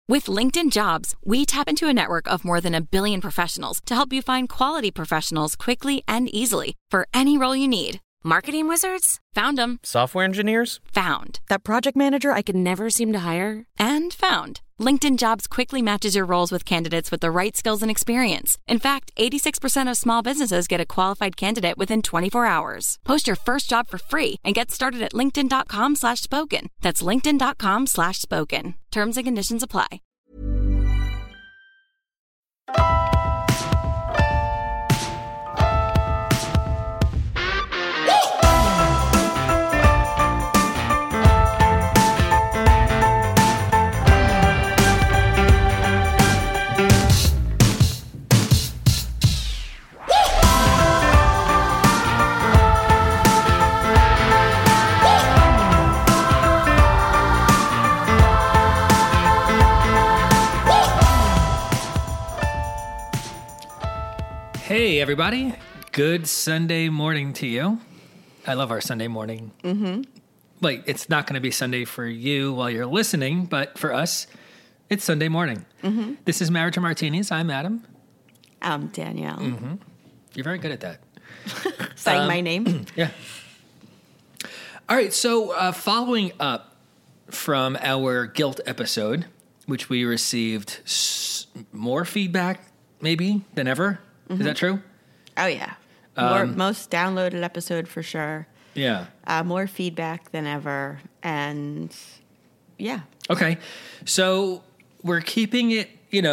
With LinkedIn Jobs, we tap into a network of more than 1 billion professionals to help you find quality professionals quickly and easily for any role you need. Marketing wizards? Found them. Software engineers? Found. That project manager I could never seem to hire? And found. LinkedIn Jobs quickly matches your roles with candidates with the right skills and experience. In fact, 86% of small businesses get a qualified candidate within 24 hours. Post your first job for free and get started at linkedin.com/spoken. That's linkedin.com/spoken. Terms and conditions apply. Hey, everybody. Good Sunday morning to you. I love our Sunday morning. Mm-hmm. Like, it's not going to be Sunday for you while you're listening, but for us, it's Sunday morning. Mm-hmm. This is Marriage and Martinis. I'm Adam. I'm Danielle. Mm-hmm. You're very good at that. Saying my name? Yeah. All right, so following up from our guilt episode, which we received more feedback, maybe, than ever. Mm-hmm. Is that true? Oh, yeah. Most downloaded episode for sure. Yeah. More feedback than ever. And yeah. Okay. So we're keeping it,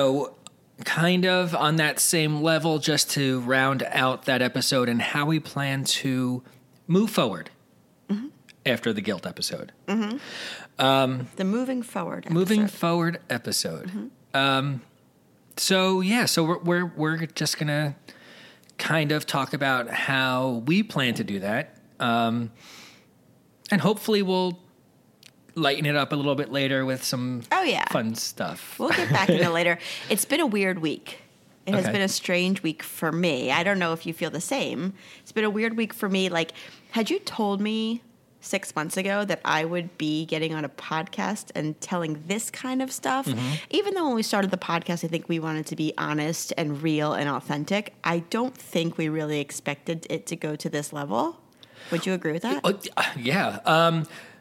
kind of on that same level just to round out that episode and how we plan to move forward after the guilt episode. Mm-hmm. The moving forward episode. Moving forward episode. Mm-hmm. So we're just gonna kind of talk about how we plan to do that, and hopefully we'll lighten it up a little bit later with some fun stuff. We'll get back into it later. It's been a weird week. It has been a strange week for me. I don't know if you feel the same. It's been a weird week for me. Like, had you told me 6 months ago that I would be getting on a podcast and telling this kind of stuff, even though when we started the podcast, I think we wanted to be honest and real and authentic, I don't think we really expected it to go to this level. Would you agree with that? Yeah.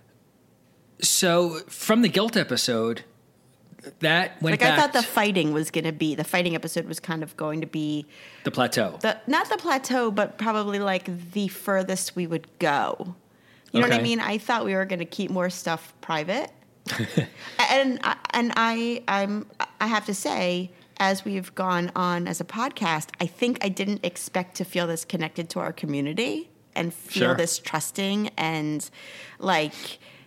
So from the guilt episode, that went back. I thought the fighting episode was kind of going to be the plateau. Not the plateau, but probably like the furthest we would go. You know what I mean? I thought we were going to keep more stuff private. and I have to say, as we've gone on as a podcast, I think I didn't expect to feel this connected to our community and feel this trusting and like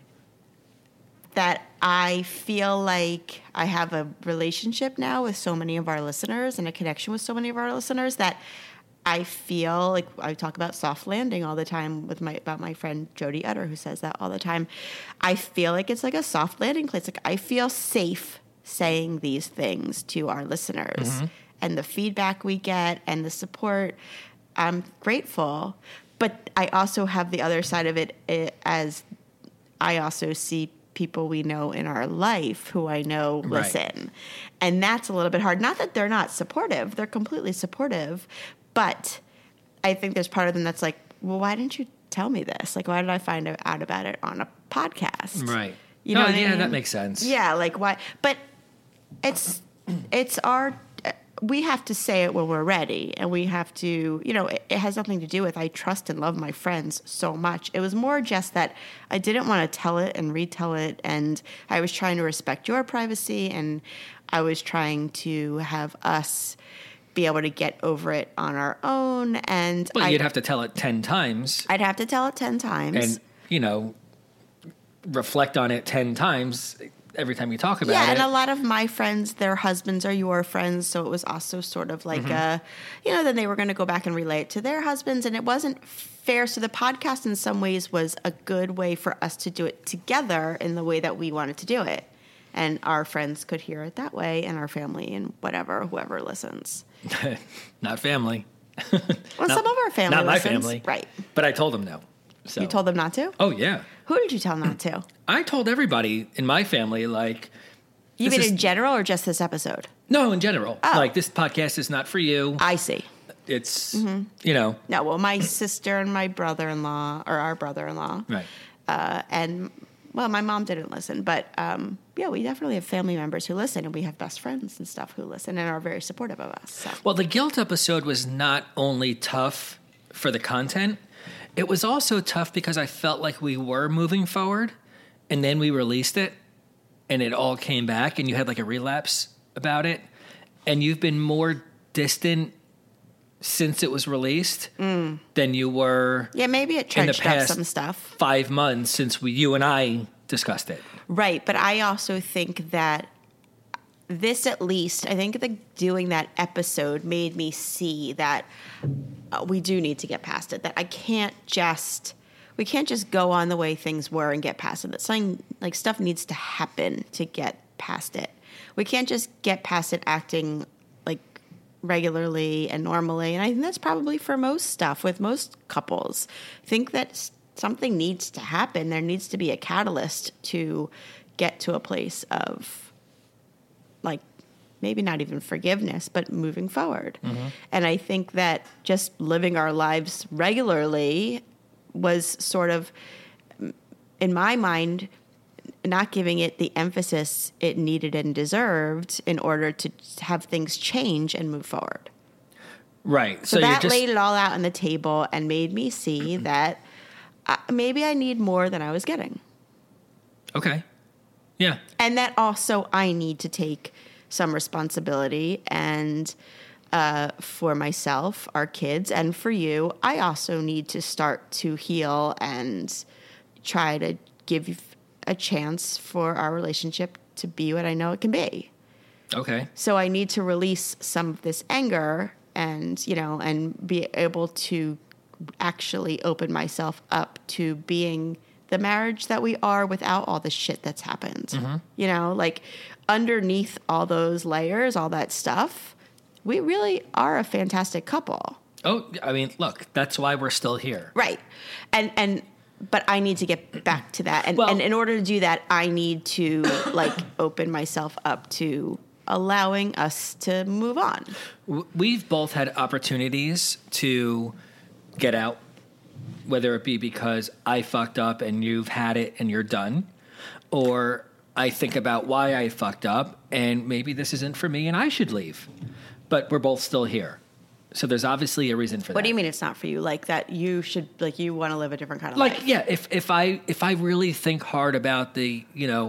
that I feel like I have a relationship now with so many of our listeners and a connection with so many of our listeners that I feel like I talk about soft landing all the time about my friend Jody Utter, who says that all the time. I feel like it's like a soft landing place. Like I feel safe saying these things to our listeners, and the feedback we get and the support. I'm grateful, but I also have the other side of it as I also see people we know in our life who I know listen, and that's a little bit hard. Not that they're not supportive; they're completely supportive. But I think there's part of them that's like, well, why didn't you tell me this? Like, why did I find out about it on a podcast? Right. You know what I mean? That makes sense. Yeah, like why? But it's our, we have to say it when we're ready. And we have to, it has nothing to do with I trust and love my friends so much. It was more just that I didn't want to tell it and retell it. And I was trying to respect your privacy. And I was trying to have us be able to get over it on our own. And you'd have to tell it 10 times. I'd have to tell it 10 times. And, reflect on it 10 times every time you talk about it. Yeah, and a lot of my friends, their husbands are your friends, so it was also sort of like then they were going to go back and relay it to their husbands, and it wasn't fair. So the podcast in some ways was a good way for us to do it together in the way that we wanted to do it. And our friends could hear it that way, and our family and whoever listens. Not family. Well, some of our family not listens. My family. Right. But I told them no. So. You told them not to? Oh, yeah. Who did you tell not to? I told everybody in my family, like, You mean in general or just this episode? No, in general. Oh. Like, this podcast is not for you. I see. It's, you know. No, well, my sister and my brother-in-law, or our brother-in-law. Right. And, well, my mom didn't listen. But, yeah, we definitely have family members who listen. And we have best friends and stuff who listen and are very supportive of us. So. Well, the guilt episode was not only tough for the content, it was also tough because I felt like we were moving forward. And then we released it. And it all came back. And you had like a relapse about it. And you've been more distant since it was released than you were. Yeah, maybe it trenched up some stuff. 5 months since you and I discussed it. Right, but I also think that this, at least, I think that doing that episode made me see that we do need to get past it. That we can't just go on the way things were and get past it. That something like stuff needs to happen to get past it. We can't just get past it acting like regularly and normally. And I think that's probably for most stuff with most couples. I think that something needs to happen. There needs to be a catalyst to get to a place of, like, maybe not even forgiveness, but moving forward. Mm-hmm. And I think that just living our lives regularly was sort of, in my mind, not giving it the emphasis it needed and deserved in order to have things change and move forward. Right. So that laid it all out on the table and made me see that maybe I need more than I was getting. Okay. Yeah. And that also I need to take some responsibility and for myself, our kids, and for you, I also need to start to heal and try to give a chance for our relationship to be what I know it can be. Okay. So I need to release some of this anger and, and be able to actually open myself up to being the marriage that we are without all the shit that's happened. Mm-hmm. Like underneath all those layers, all that stuff, we really are a fantastic couple. Oh, I mean, look, that's why we're still here. Right. But I need to get back to that. And in order to do that, I need to open myself up to allowing us to move on. We've both had opportunities to get out, whether it be because I fucked up and you've had it and you're done, or I think about why I fucked up and maybe this isn't for me and I should leave. But we're both still here. So there's obviously a reason for that. What do you mean it's not for you? Like that you should, you want to live a different kind of life? Yeah, if I really think hard about the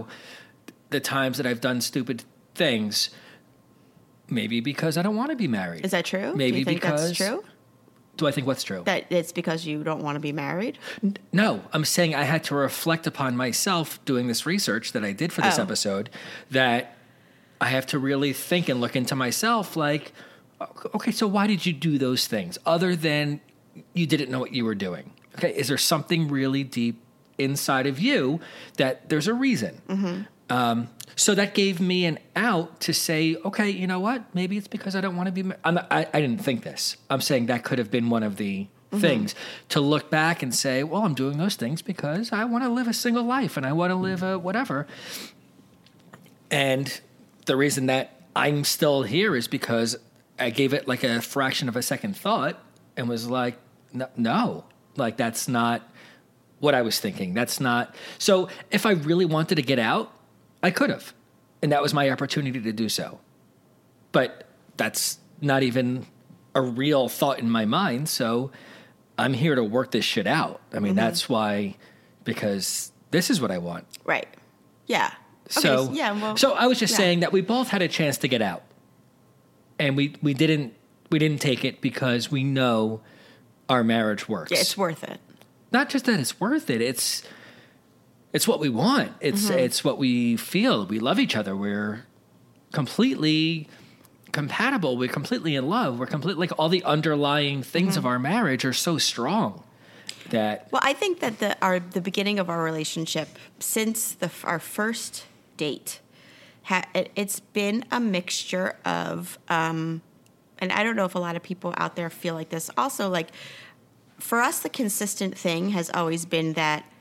times that I've done stupid things, maybe because I don't want to be married. Is that true? Maybe do you think because that's true? Do I think what's true? That it's because you don't want to be married? No, I'm saying I had to reflect upon myself doing this research that I did for this episode, that I have to really think and look into myself like, okay, so why did you do those things other than you didn't know what you were doing? Okay, is there something really deep inside of you that there's a reason? Mm-hmm. So that gave me an out to say, okay, you know what? Maybe it's because I don't want to be I didn't think this. I'm saying that could have been one of the things to look back and say, well, I'm doing those things because I want to live a single life and I want to live a whatever. And the reason that I'm still here is because I gave it like a fraction of a second thought and was like, no, like that's not what I was thinking. That's not. So if I really wanted to get out, I could have. And that was my opportunity to do so. But that's not even a real thought in my mind. So I'm here to work this shit out. I mean, that's why, because this is what I want. Right. Yeah. So, okay, so I was just saying that we both had a chance to get out. And we didn't take it because we know our marriage works. Yeah, it's worth it. Not just that it's worth it. It's what we want. It's what we feel. We love each other. We're completely compatible. We're completely in love. We're completely like all the underlying things of our marriage are so strong that. Well, I think that the beginning of our relationship since our first date. It's been a mixture of, and I don't know if a lot of people out there feel like this. Also, like, for us, the consistent thing has always been that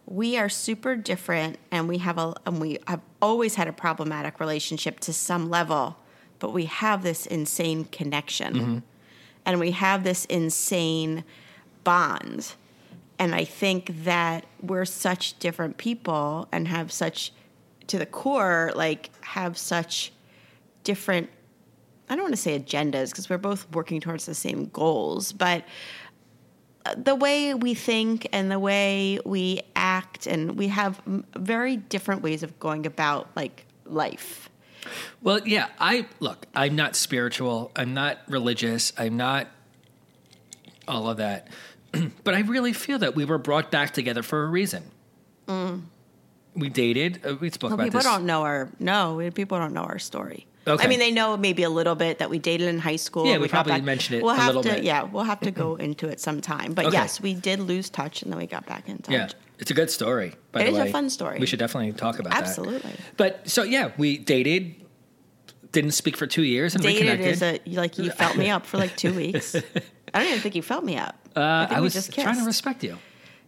we are super different, and we have always had a problematic relationship to some level, but we have this insane connection, and we have this insane bond. And I think that we're such different people and have such, to the core, like have such different, I don't want to say agendas because we're both working towards the same goals, but the way we think and the way we act, and we have very different ways of going about like life. Well, yeah, I'm not spiritual. I'm not religious. I'm not all of that. But I really feel that we were brought back together for a reason. We dated. We spoke about people this. People don't know our story. Okay. I mean, they know maybe a little bit that we dated in high school. Yeah, we probably mentioned it a little bit. Yeah, we'll have to go into it sometime. But yes, we did lose touch, and then we got back in touch. Yeah, it's a good story, by the way. It is a fun story. We should definitely talk about that. Absolutely. But, so, yeah, we dated, didn't speak for 2 years, and dated reconnected. is like you felt me up for like 2 weeks. I don't even think you felt me up. I was just trying to respect you.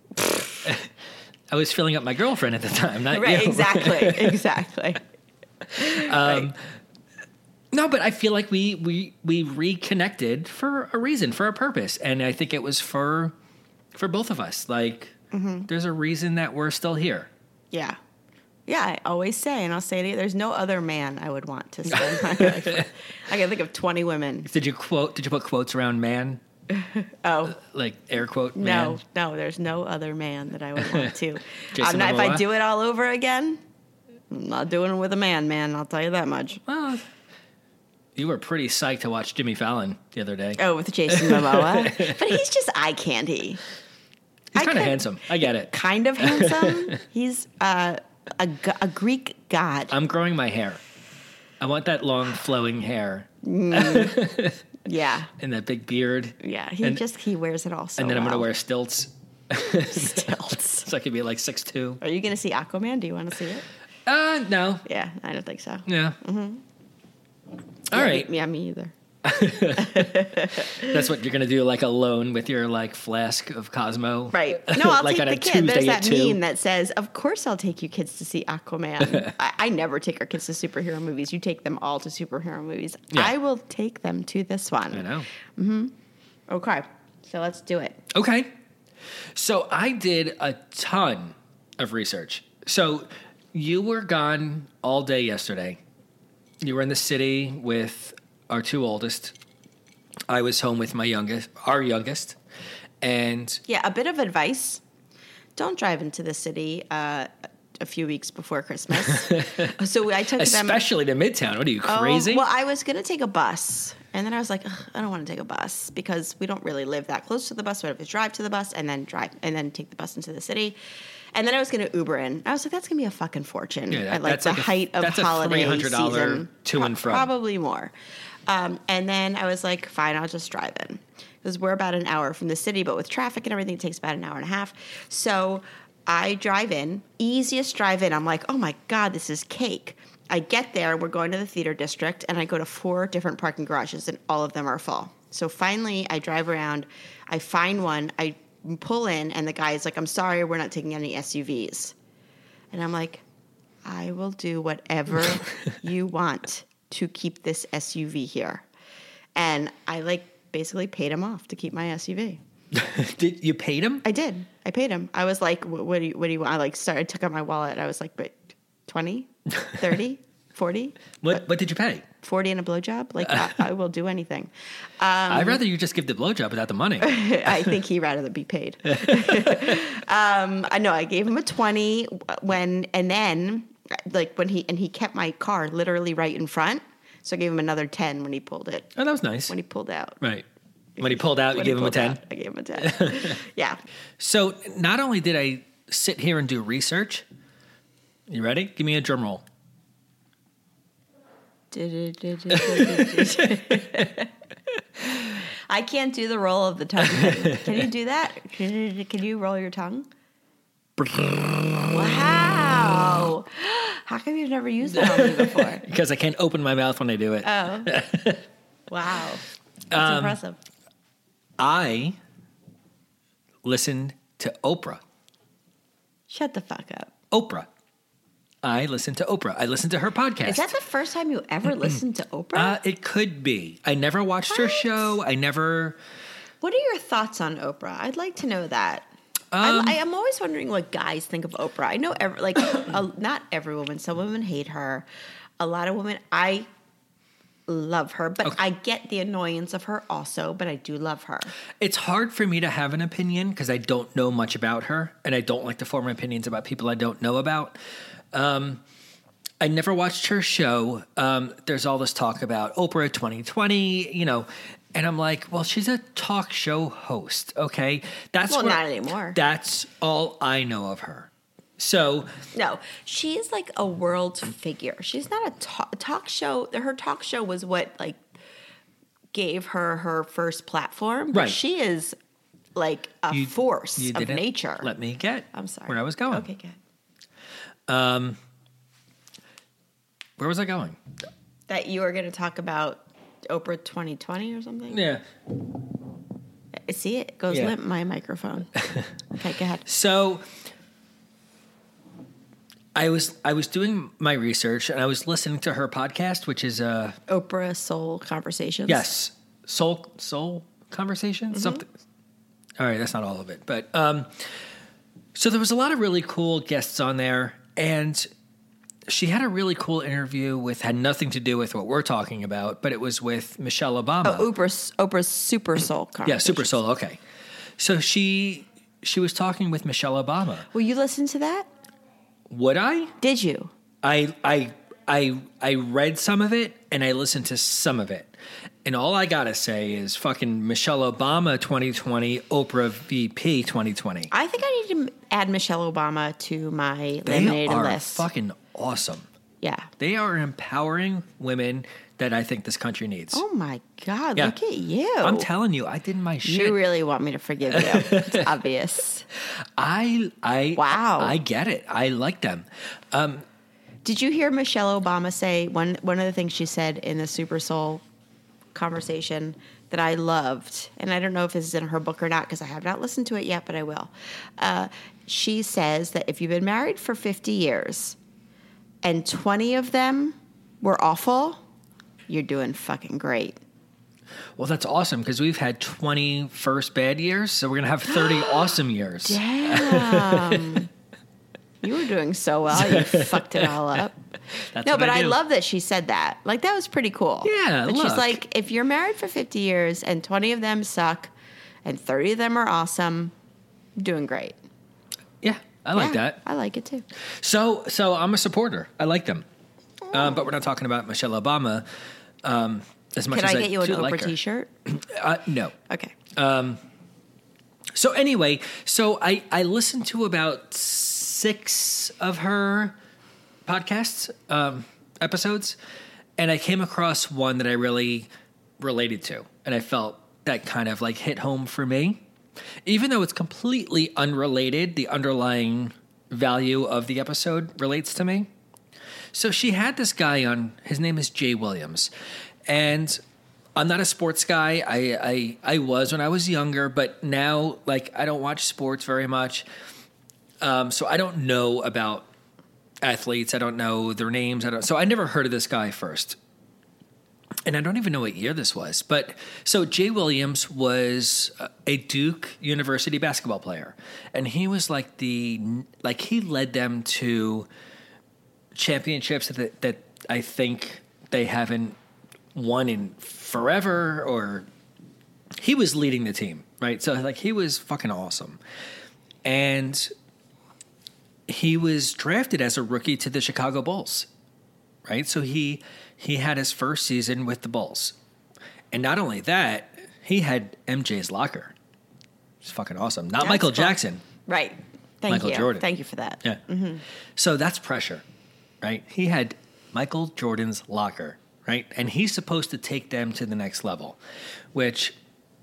I was filling up my girlfriend at the time, not right, you. Exactly. Right. No, but I feel like we reconnected for a reason, for a purpose, and I think it was for both of us. Like, there's a reason that we're still here. Yeah. Yeah, I always say, and I'll say it, there's no other man I would want to spend my life with. I can think of 20 women. Did you put quotes around man? Oh. Like air quote man? No, there's no other man that I would want to. Jason if Momoa? I do it all over again, I'm not doing it with a man, I'll tell you that much. Well, you were pretty psyched to watch Jimmy Fallon the other day. Oh, with Jason Momoa? But he's just eye candy. He's kind of handsome. I get it. Kind of handsome. He's a Greek god. I'm growing my hair. I want that long flowing hair. Yeah. And that big beard. Yeah, he wears it all so And then I'm going to well. wear stilts. Stilts. So I could be like 6'2". Are you going to see Aquaman? Do you want to see it? No. Yeah, I don't think so. Yeah. All right. Yeah, me either. That's what you're going to do, like alone with your like flask of Cosmo. Right. No, I'll like take on a the kid. There's Tuesday that at 2. meme that says, of course I'll take you kids to see Aquaman. I never take our kids to superhero movies. You take them all to superhero movies. Yeah. I will take them to this one. I know. Okay. So let's do it. Okay. So I did a ton of research. So you were gone all day yesterday. You were in the city with our 2 oldest. I was home with our youngest. And Yeah, a bit of advice. Don't drive into the city a few weeks before Christmas. So I took them... especially to Midtown. What are you, crazy? Well, I was going to take a bus. And then I was like, I don't want to take a bus because we don't really live that close to the bus. So I have to drive to the bus and then take the bus into the city. And then I was going to Uber in. I was like, that's going to be a fucking fortune at like the height of holiday season. To and from. Probably more. And then I was like, fine, I'll just drive in. Because we're about an hour from the city, but with traffic and everything, it takes about an hour and a half. So I drive in, easiest drive in. I'm like, oh my God, this is cake. I get there, we're going to the theater district, and I go to 4 different parking garages, and all of them are full. So finally, I drive around, I find one, I pull in, and the guy is like, I'm sorry, we're not taking any SUVs. And I'm like, I will do whatever you want to keep this SUV here. And I basically paid him off to keep my SUV. Did you paid him? I did. I paid him. I was like, what do you want? I took out my wallet. I was like, but 20, 30, 40? What did you pay? 40 and a blowjob? I will do anything. I'd rather you just give the blowjob without the money. I think he'd rather be paid. I know. I gave him a 20 when he kept my car literally right in front. So I gave him another 10 when he pulled it. Oh, that was nice. When he pulled out. Right. When he pulled out, you gave him a 10? I gave him a 10. Yeah. So not only did I sit here and do research, you ready? Give me a drum roll. I can't do the roll of the tongue. Can you do that? Can you roll your tongue? Wow. How come you've never used that on me before? Because I can't open my mouth when I do it. Oh. Wow. That's impressive. I listened to Oprah. Shut the fuck up. Oprah. I listen to Oprah. I listen to her podcast. Is that the first time you ever listened to Oprah? It could be. I never watched her show. I never... What are your thoughts on Oprah? I'd like to know that. I'm always wondering what guys think of Oprah. I know, not every woman. Some women hate her. A lot of women, I love her, but I get the annoyance of her also, but I do love her. It's hard for me to have an opinion because I don't know much about her, and I don't like to form opinions about people I don't know about. I never watched her show. There's all this talk about Oprah 2020, and I'm like, well, she's a talk show host, okay? Not anymore. That's all I know of her. So no, she's like a world figure. She's not a talk show. Her talk show was what like gave her first platform. But she is like a force of nature. Let me get. I'm sorry. Where I was going. Okay, good. Where was I going? That you were going to talk about Oprah 2020 or something. Yeah. See, it goes limp. My microphone. Okay, go ahead. So. I was doing my research and I was listening to her podcast, which is Oprah Soul Conversations. Yes, Soul Conversations. Mm-hmm. Something. All right, that's not all of it, but so there was a lot of really cool guests on there, and she had a really cool interview had nothing to do with what we're talking about, but it was with Michelle Obama. Oh, Oprah's Super Soul Conversations. Yeah, Super Soul. Okay, so she was talking with Michelle Obama. Will you listen to that? Would I? Did you? I read some of it and I listened to some of it. And all I gotta say is fucking Michelle Obama 2020, Oprah VP 2020. I think I need to add Michelle Obama to my They eliminated are list. fucking awesome. Yeah. They are empowering women that I think this country needs. Oh my God, Yeah. look at you. I'm telling you, I did my shit. You really want me to forgive you. It's obvious. Wow. I get it. I like them. Did you hear Michelle Obama say one of the things she said in the Super Soul conversation that I loved, and I don't know if this is in her book or not because I have not listened to it yet, but I will. She says that if you've been married for 50 years and 20 of them were awful, you're doing fucking great. Well, that's awesome because we've had 20 first bad years, so we're going to have 30 awesome years. Damn. You were doing so well. You fucked it all up. I love that she said that. Like, that was pretty cool. Yeah, but look. she's like, if you're married for 50 years and 20 of them suck and 30 of them are awesome, you're doing great. Yeah, I like that. I like it too. So I'm a supporter. I like them. But we're not talking about Michelle Obama as much Can as I get you an do Oprah like her. t-shirt? No. Okay. So anyway, I listened to about 6 of her podcasts episodes, and I came across one that I really related to, and I felt that kind of like hit home for me. Even though it's completely unrelated, the underlying value of the episode relates to me. So she had this guy on, his name is Jay Williams, and I'm not a sports guy. I was when I was younger, but now, like, I don't watch sports very much. So I don't know about athletes. I don't know their names. So I never heard of this guy first. And I don't even know what year this was. But so Jay Williams was a Duke University basketball player. And he was he led them to championships that I think they haven't won in forever, or he was leading the team, right? So like he was fucking awesome. And he was drafted as a rookie to the Chicago Bulls, right? So he had his first season with the Bulls. And not only that, he had MJ's locker. It's fucking awesome. Not That's Michael cool. Jackson. Right. Michael Jordan. Thank you for that. Yeah. Mm-hmm. So that's pressure, right? He had Michael Jordan's locker, right? And he's supposed to take them to the next level, which,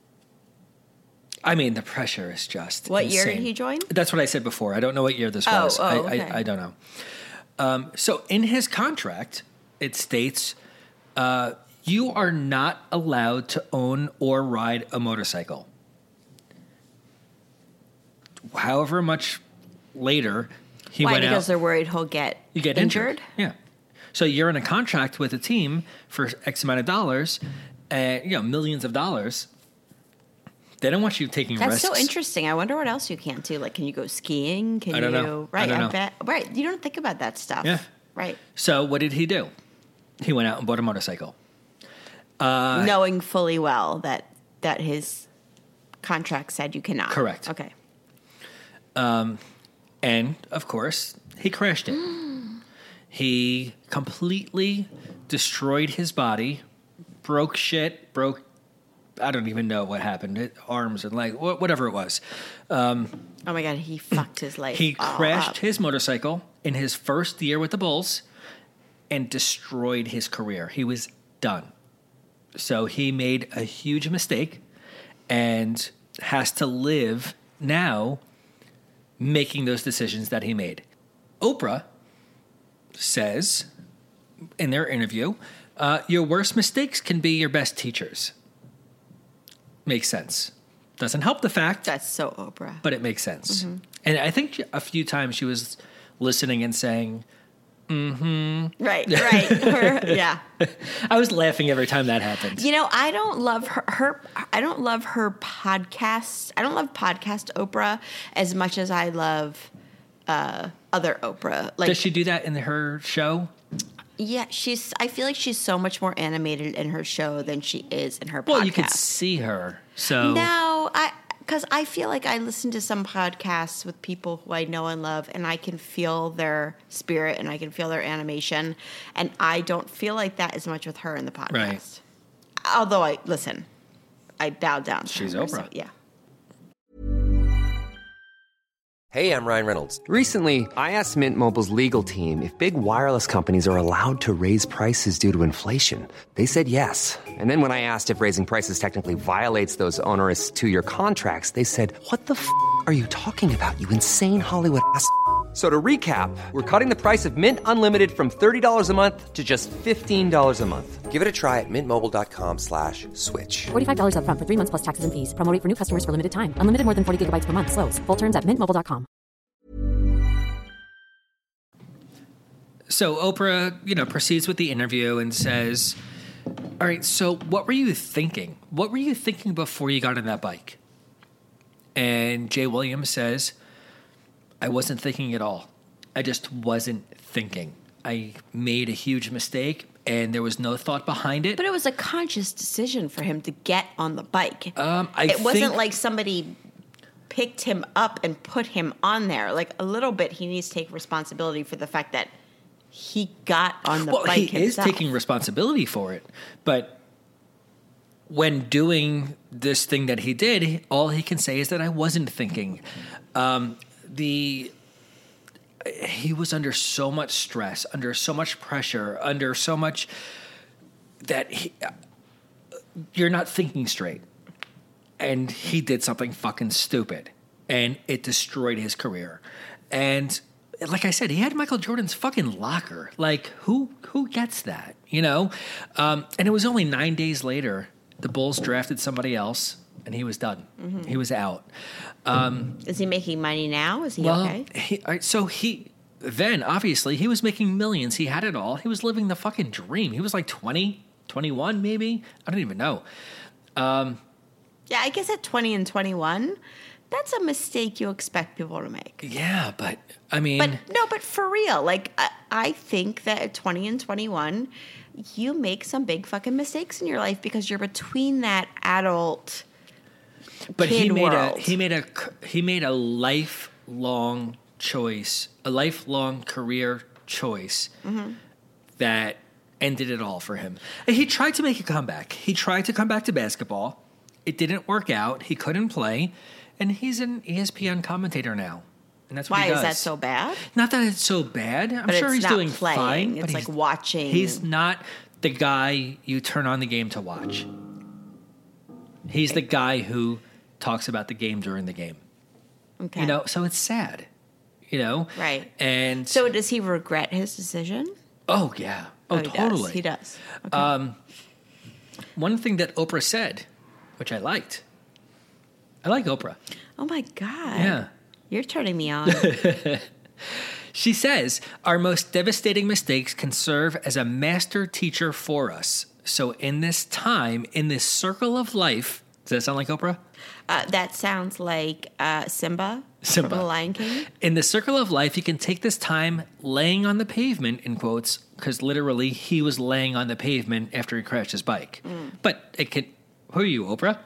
I mean, the pressure is just What insane. year did he join? That's what I said before. I don't know what year this was. Okay. I don't know. So in his contract, it states you are not allowed to own or ride a motorcycle. However much later, he Why? went out. Because they're worried he'll get injured? Yeah. So you're in a contract with a team for X amount of dollars, millions of dollars. They don't want you taking risks. That's so interesting. I wonder what else you can't do. Like, can you go skiing? I don't know. Right. I don't know. bet. Right. You don't think about that stuff. Yeah. Right. So what did he do? He went out and bought a motorcycle. Knowing fully well that his contract said you cannot. Correct. Okay. And, of course, he crashed it. He completely destroyed his body, broke, I don't even know what happened, arms and legs, whatever it was. Oh, my God. He fucked his life He all crashed up. his motorcycle in his first year with the Bulls and destroyed his career. He was done. So he made a huge mistake and has to live now making those decisions that he made. Oprah says in their interview, your worst mistakes can be your best teachers. Makes sense. Doesn't help the fact. That's so Oprah. But it makes sense. Mm-hmm. And I think a few times she was listening and saying, mm-hmm. Right. Yeah. I was laughing every time that happened. I don't love her I don't love her podcast. I don't love podcast Oprah as much as I love other Oprah. Like, does she do that in her show? Yeah, I feel like she's so much more animated in her show than she is in her podcast. Well, you could see her. So no, because I feel like I listen to some podcasts with people who I know and love, and I can feel their spirit and I can feel their animation, and I don't feel like that as much with her in the podcast. Right. Although I bow down to She's her. Oprah. So, yeah. Hey, I'm Ryan Reynolds. Recently, I asked Mint Mobile's legal team if big wireless companies are allowed to raise prices due to inflation. They said yes. And then when I asked if raising prices technically violates those onerous 2-year contracts, they said, "What the f*** are you talking about, you insane Hollywood ass?" So to recap, we're cutting the price of Mint Unlimited from $30 a month to just $15 a month. Give it a try at mintmobile.com/switch. $45 up front for 3 months plus taxes and fees. Promo rate for new customers for limited time. Unlimited more than 40 gigabytes per month. Slows full terms at mintmobile.com. So Oprah, proceeds with the interview and says, all right, so what were you thinking? What were you thinking before you got on that bike? And Jay Williams says, I wasn't thinking at all. I just wasn't thinking. I made a huge mistake, and there was no thought behind it. But it was a conscious decision for him to get on the bike. It wasn't like somebody picked him up and put him on there. Like, a little bit, he needs to take responsibility for the fact that he got on the bike himself. He is taking responsibility for it. But when doing this thing that he did, all he can say is that I wasn't thinking. He was under so much stress, under so much pressure, under so much that you're not thinking straight. And he did something fucking stupid, and it destroyed his career. And like I said, he had Michael Jordan's fucking locker. Like, who gets that, And it was only 9 days later, the Bulls drafted somebody else, and he was done. Mm-hmm. He was out. Is he making money now? Is he okay? Then, obviously, he was making millions. He had it all. He was living the fucking dream. He was like 20, 21 maybe. I don't even know. Yeah, I guess at 20 and 21, that's a mistake you expect people to make. Yeah, but I mean... But for real, like, I think that at 20 and 21, you make some big fucking mistakes in your life because you're between that adult kid world. He made a lifelong choice, a lifelong career choice that ended it all for him. And he tried to make a comeback. He tried to come back to basketball. It didn't work out. He couldn't play. And he's an ESPN commentator now. And that's what he does. Why is that so bad? Not that it's so bad. I'm sure he's doing fine. It's like watching. He's not the guy you turn on the game to watch. He's the guy who talks about the game during the game. Okay. So it's sad. Right. And so does he regret his decision? Oh, yeah. Oh, totally. He does. Okay. One thing that Oprah said, which I liked. I like Oprah. Oh, my God. Yeah. You're turning me on. She says, our most devastating mistakes can serve as a master teacher for us. So in this time, in this circle of life, does that sound like Oprah? That sounds like Simba from The Lion King. In the circle of life, you can take this time laying on the pavement, in quotes, because literally he was laying on the pavement after he crashed his bike. But it could, who are you, Oprah?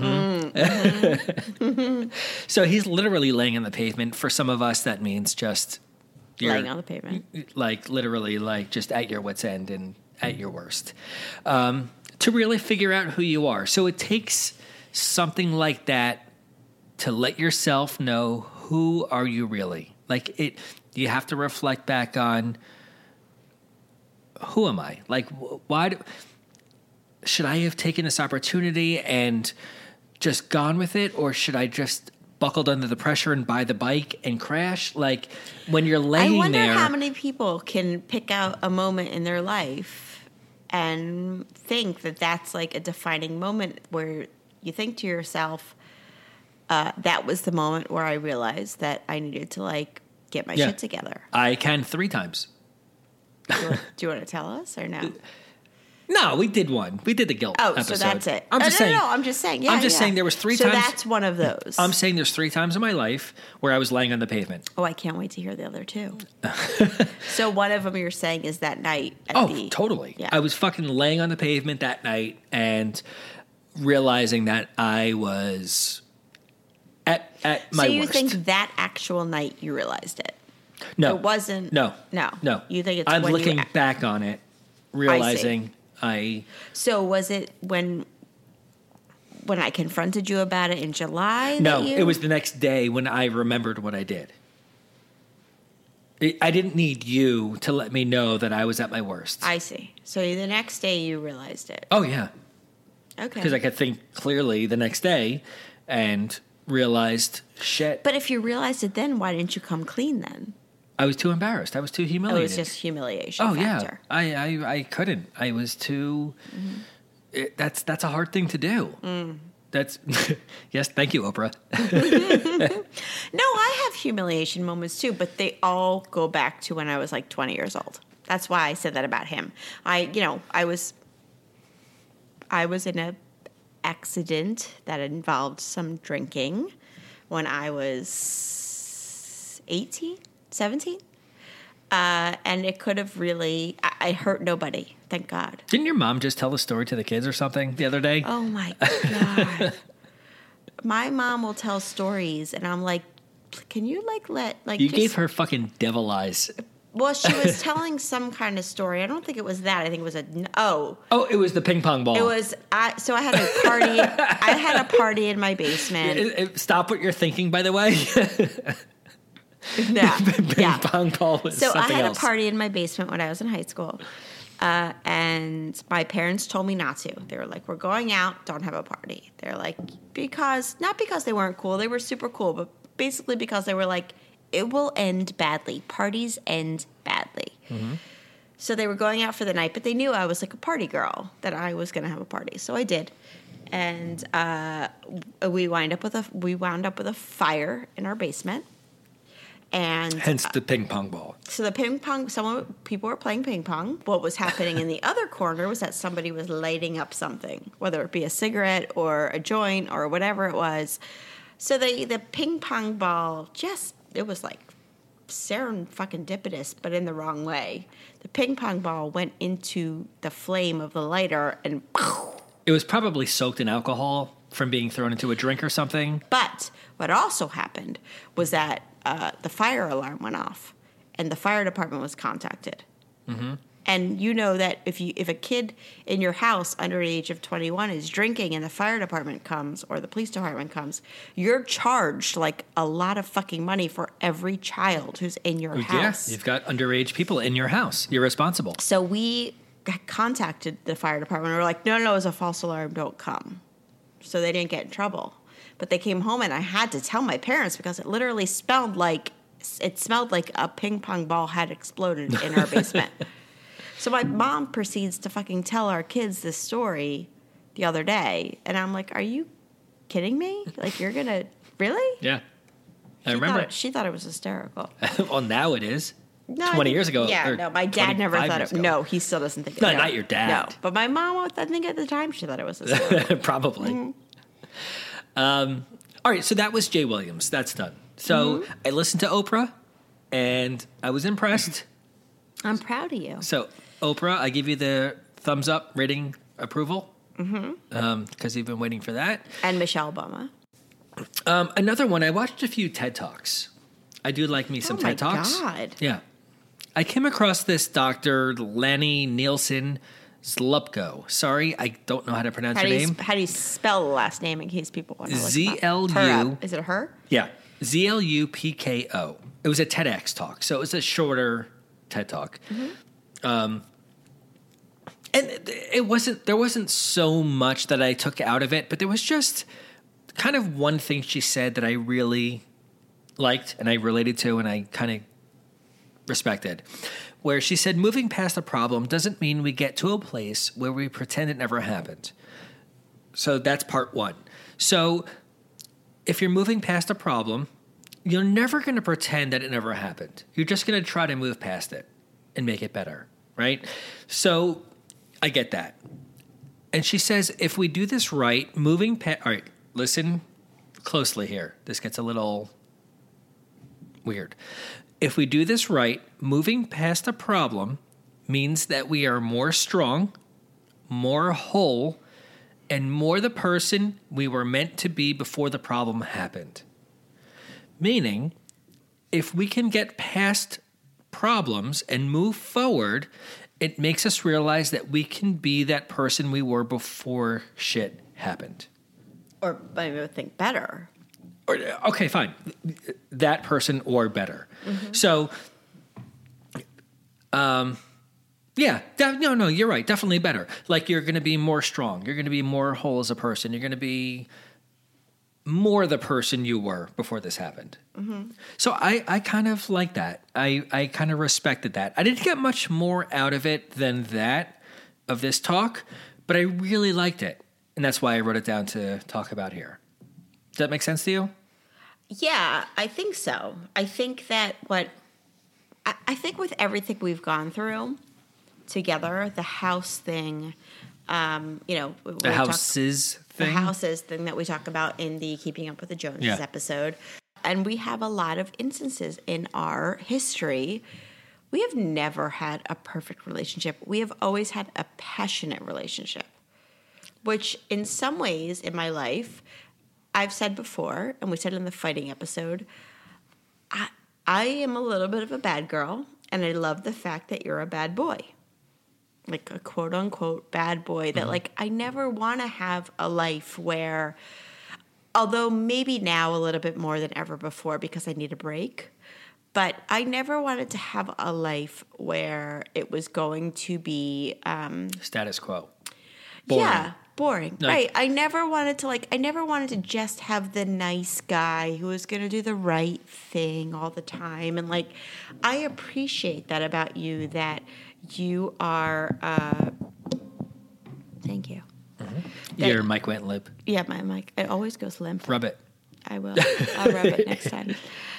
So he's literally laying on the pavement. For some of us, that means just Laying on the pavement. Like literally, like just at your wit's end and at your worst. To really figure out who you are. So it takes something like that to let yourself know who are you really. Like it, you have to reflect back on who am I? Like why should I have taken this opportunity and just gone with it, or should I just buckled under the pressure and buy the bike and crash? Like when you're laying there. I wonder how many people can pick out a moment in their life and think that that's like a defining moment where you think to yourself, that was the moment where I realized that I needed to like get my shit together. I can 3 times. Do you want to tell us or no? No, we did one. We did the guilt episode. So that's it. I'm just saying. No, I'm just saying. Yeah, I'm just saying there was 3 times. So that's one of those. I'm saying there's 3 times in my life where I was laying on the pavement. Oh, I can't wait to hear the other 2. So one of them you're saying is that night. Totally. Yeah. I was fucking laying on the pavement that night and realizing that I was at my worst. So you think that actual night you realized it? No. It wasn't. No. You think it's I'm when looking back on it, realizing So was it when I confronted you about it in July? No, it was the next day when I remembered what I did. I didn't need you to let me know that I was at my worst. I see. So the next day you realized it. Oh, yeah. Okay. Because I could think clearly the next day and realized, shit. But if you realized it then, why didn't you come clean then? I was too embarrassed. I was too humiliated. It was just humiliation Yeah. factor. I couldn't. I was too... That's a hard thing to do. That's... Yes, thank you, Oprah. No, I have humiliation moments too, but they all go back to when I was like 20 years old. That's why I said that about him. I was in a accident that involved some drinking when I was 17. And it could have really, I hurt nobody, thank God. Didn't your mom just tell the story to the kids or something the other day? Oh my God. My mom will tell stories and I'm like, can you You gave her fucking devil eyes. Well, she was telling some kind of story. I don't think it was that. I think it was Oh, it was the ping pong ball. It was, so I had a party. I had a party in my basement. Stop what you're thinking, by the way. No. Ping pong ball was so something I had else. a party in my basement when I was in high school. And my parents told me not to. They were like, we're going out, don't have a party. They're like, not because they weren't cool. They were super cool, but basically because they were like, it will end badly. Parties end badly. Mm-hmm. So they were going out for the night, but they knew I was like a party girl, that I was going to have a party. So I did. And we wound up with a fire in our basement. And hence the ping pong ball. So the people were playing ping pong. What was happening in the other corner was that somebody was lighting up something, whether it be a cigarette or a joint or whatever it was. So the ping pong ball it was like serendipitous, but in the wrong way. The ping pong ball went into the flame of the lighter and it was probably soaked in alcohol from being thrown into a drink or something. But what also happened was that the fire alarm went off and the fire department was contacted. Mm-hmm. And you know that if a kid in your house under the age of 21 is drinking and the fire department comes or the police department comes, you're charged like a lot of fucking money for every child who's in your house. Yeah, you've got underage people in your house. You're responsible. So we contacted the fire department. We were like, no, it was a false alarm. Don't come. So they didn't get in trouble. But they came home and I had to tell my parents because it literally smelled like a ping pong ball had exploded in our basement. So my mom proceeds to fucking tell our kids this story the other day. And I'm like, are you kidding me? Like, you're going to, really? Yeah. I remember it. She thought it was hysterical. Well, now it is. No, 20 years ago. Yeah, or no, my dad never 25 thought years it. ago. No, he still doesn't think it. No, No, not your dad. No, but my mom, I think at the time she thought it was hysterical. Probably. Mm-hmm. All right, so that was Jay Williams. That's done. So I listened to Oprah, and I was impressed. I'm proud of you. So Oprah, I give you the thumbs up, rating, approval, because you've been waiting for that. And Michelle Obama. Another one, I watched a few TED Talks. I do like me some Oh my TED Talks. God. Yeah. I came across this Dr. Lanny Nielsen Zlupko. Sorry, I don't know how to pronounce her name. How do you spell the last name in case people want to look it up? ZLU. Her up. Is it her? Yeah. ZLUPKO. It was a TEDx talk, so it was a shorter TED Talk. And there wasn't so much that I took out of it, but there was just kind of one thing she said that I really liked and I related to and I kind of respected, where she said, moving past a problem doesn't mean we get to a place where we pretend it never happened. So that's part one. So if you're moving past a problem, you're never going to pretend that it never happened. You're just going to try to move past it and make it better, right? So I get that. And she says, if we do this right, moving past... All right, listen closely here. This gets a little weird. If we do this right, moving past a problem means that we are more strong, more whole, and more the person we were meant to be before the problem happened. Meaning, if we can get past problems and move forward, it makes us realize that we can be that person we were before shit happened. Or maybe think better. Or, okay, fine. That person or better. So, yeah. No, you're right. Definitely better. Like, you're going to be more strong. You're going to be more whole as a person. You're going to be more the person you were before this happened. So I kind of like that. I kind of respected that. I didn't get much more out of it than that, of this talk, but I really liked it. And that's why I wrote it down to talk about here. Does that make sense to you? Yeah, I think so. I think that I think with everything we've gone through together, the house thing, the houses thing that we talk about in the Keeping Up with the Joneses episode. And we have a lot of instances in our history. We have never had a perfect relationship. We have always had a passionate relationship, which in some ways in my life, I've said before, and we said in the fighting episode, I am a little bit of a bad girl, and I love the fact that you're a bad boy. Like a quote-unquote bad boy that, like, I never want to have a life where, although maybe now a little bit more than ever before because I need a break, but I never wanted to have a life where it was going to be... status quo. Boring. Yeah, boring. Right. I never wanted to just have the nice guy who was going to do the right thing all the time. And, like, I appreciate that about you, that you are, thank you. Your mic went limp. Yeah, my mic. It always goes limp. Rub it. I will. I'll rub it next time.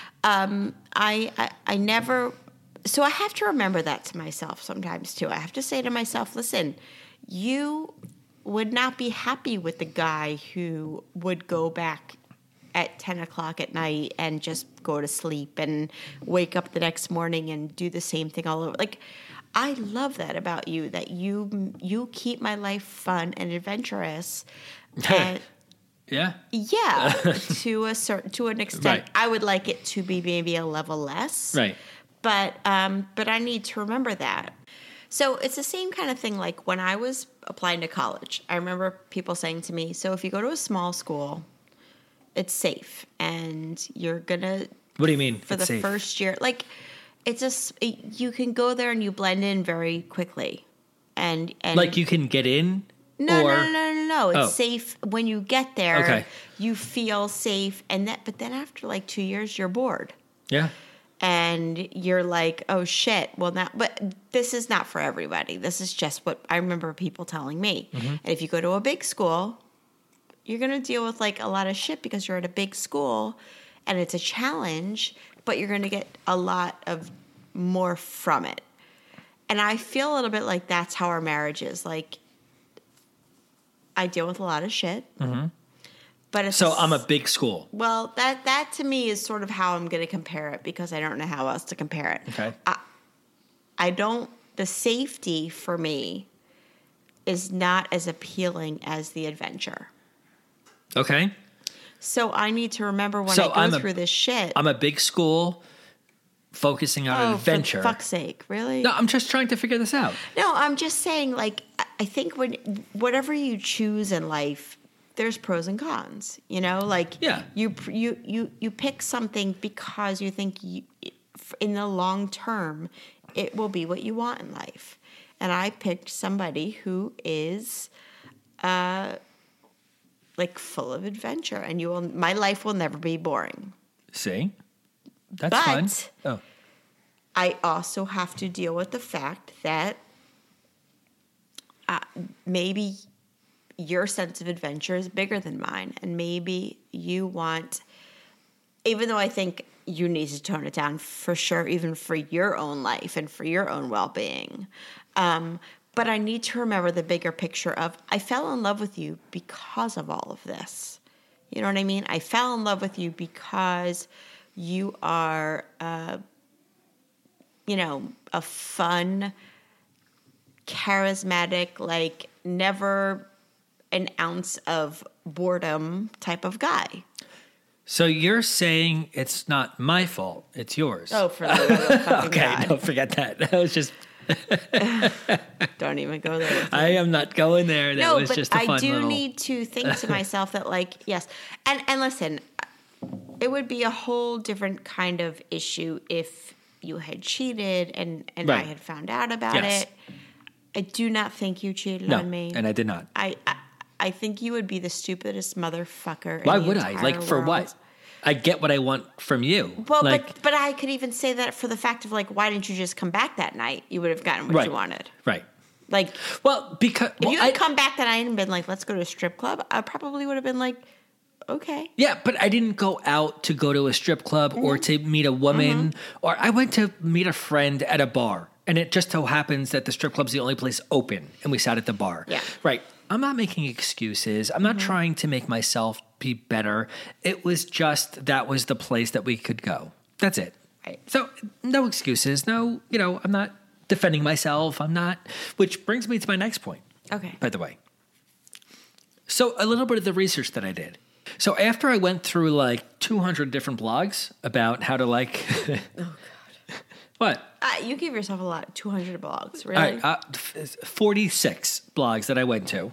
I never, so I have to remember that to myself sometimes too. I have to say to myself, listen, you would not be happy with the guy who would go back at 10 o'clock at night and just go to sleep and wake up the next morning and do the same thing all over. Like, I love that about you, that you keep my life fun and adventurous. And yeah. Yeah, to an extent. Right. I would like it to be maybe a level less. Right. But I need to remember that. So it's the same kind of thing like when I was applying to college. I remember people saying to me, so if you go to a small school, it's safe and you're going to... What do you mean? For the safe? first year. Like, it's just, you can go there and you blend in very quickly. And like you can get in? No. It's safe when you get there. Okay. You feel safe, but then after like 2 years, you're bored. Yeah. And you're like, oh shit. Well, but this is not for everybody. This is just what I remember people telling me. Mm-hmm. And if you go to a big school, you're going to deal with like a lot of shit because you're at a big school, and it's a challenge, but you're going to get a lot of more from it. And I feel a little bit like that's how our marriage is. Like, I deal with a lot of shit. Mm-hmm. But it's so I'm a big school. Well, that to me is sort of how I'm going to compare it, because I don't know how else to compare it. Okay. The safety for me is not as appealing as the adventure. Okay. So I need to remember when I go through this shit. I'm a big school focusing on adventure. For fuck's sake, really? No, I'm just trying to figure this out. No, I'm just saying, like, I think whatever you choose in life, there's pros and cons, you know? Like, yeah. you pick something because you think in the long term it will be what you want in life. And I picked somebody who is like full of adventure, and my life will never be boring. See? That's fun. Oh. I also have to deal with the fact that maybe your sense of adventure is bigger than mine, and maybe you want, even though I think you need to tone it down for sure, even for your own life and for your own well-being. But I need to remember the bigger picture of, I fell in love with you because of all of this. You know what I mean? I fell in love with you because you are, a fun, charismatic, like never an ounce of boredom type of guy. So you're saying it's not my fault, it's yours. Oh, for the love of fucking okay, God. don't forget that. That was just... Don't even go there. I am not going there. That was just a fun little... I do need to think to myself that, like, yes. And listen, it would be a whole different kind of issue if you had cheated and right. I had found out about it. I do not think you cheated on me. And I did not. I think you would be the stupidest motherfucker. Why would I? Like, for what? I get what I want from you. Well, like, but I could even say that for the fact of, like, why didn't you just come back that night? You would have gotten what you wanted. Right. Like, well, because if you had come back that night and been like, let's go to a strip club, I probably would have been like, okay. Yeah, but I didn't go out to go to a strip club or to meet a woman, or I went to meet a friend at a bar, and it just so happens that the strip club's the only place open, and we sat at the bar. Yeah. Right. I'm not making excuses. I'm not trying to make myself be better. It was just that was the place that we could go. That's it. Right. So no excuses. No, I'm not defending myself. I'm not, which brings me to my next point. Okay. By the way. So a little bit of the research that I did. So after I went through like 200 different blogs about how to like... Oh, God. What? You give yourself a lot. 200 blogs, really? 46 blogs that I went to.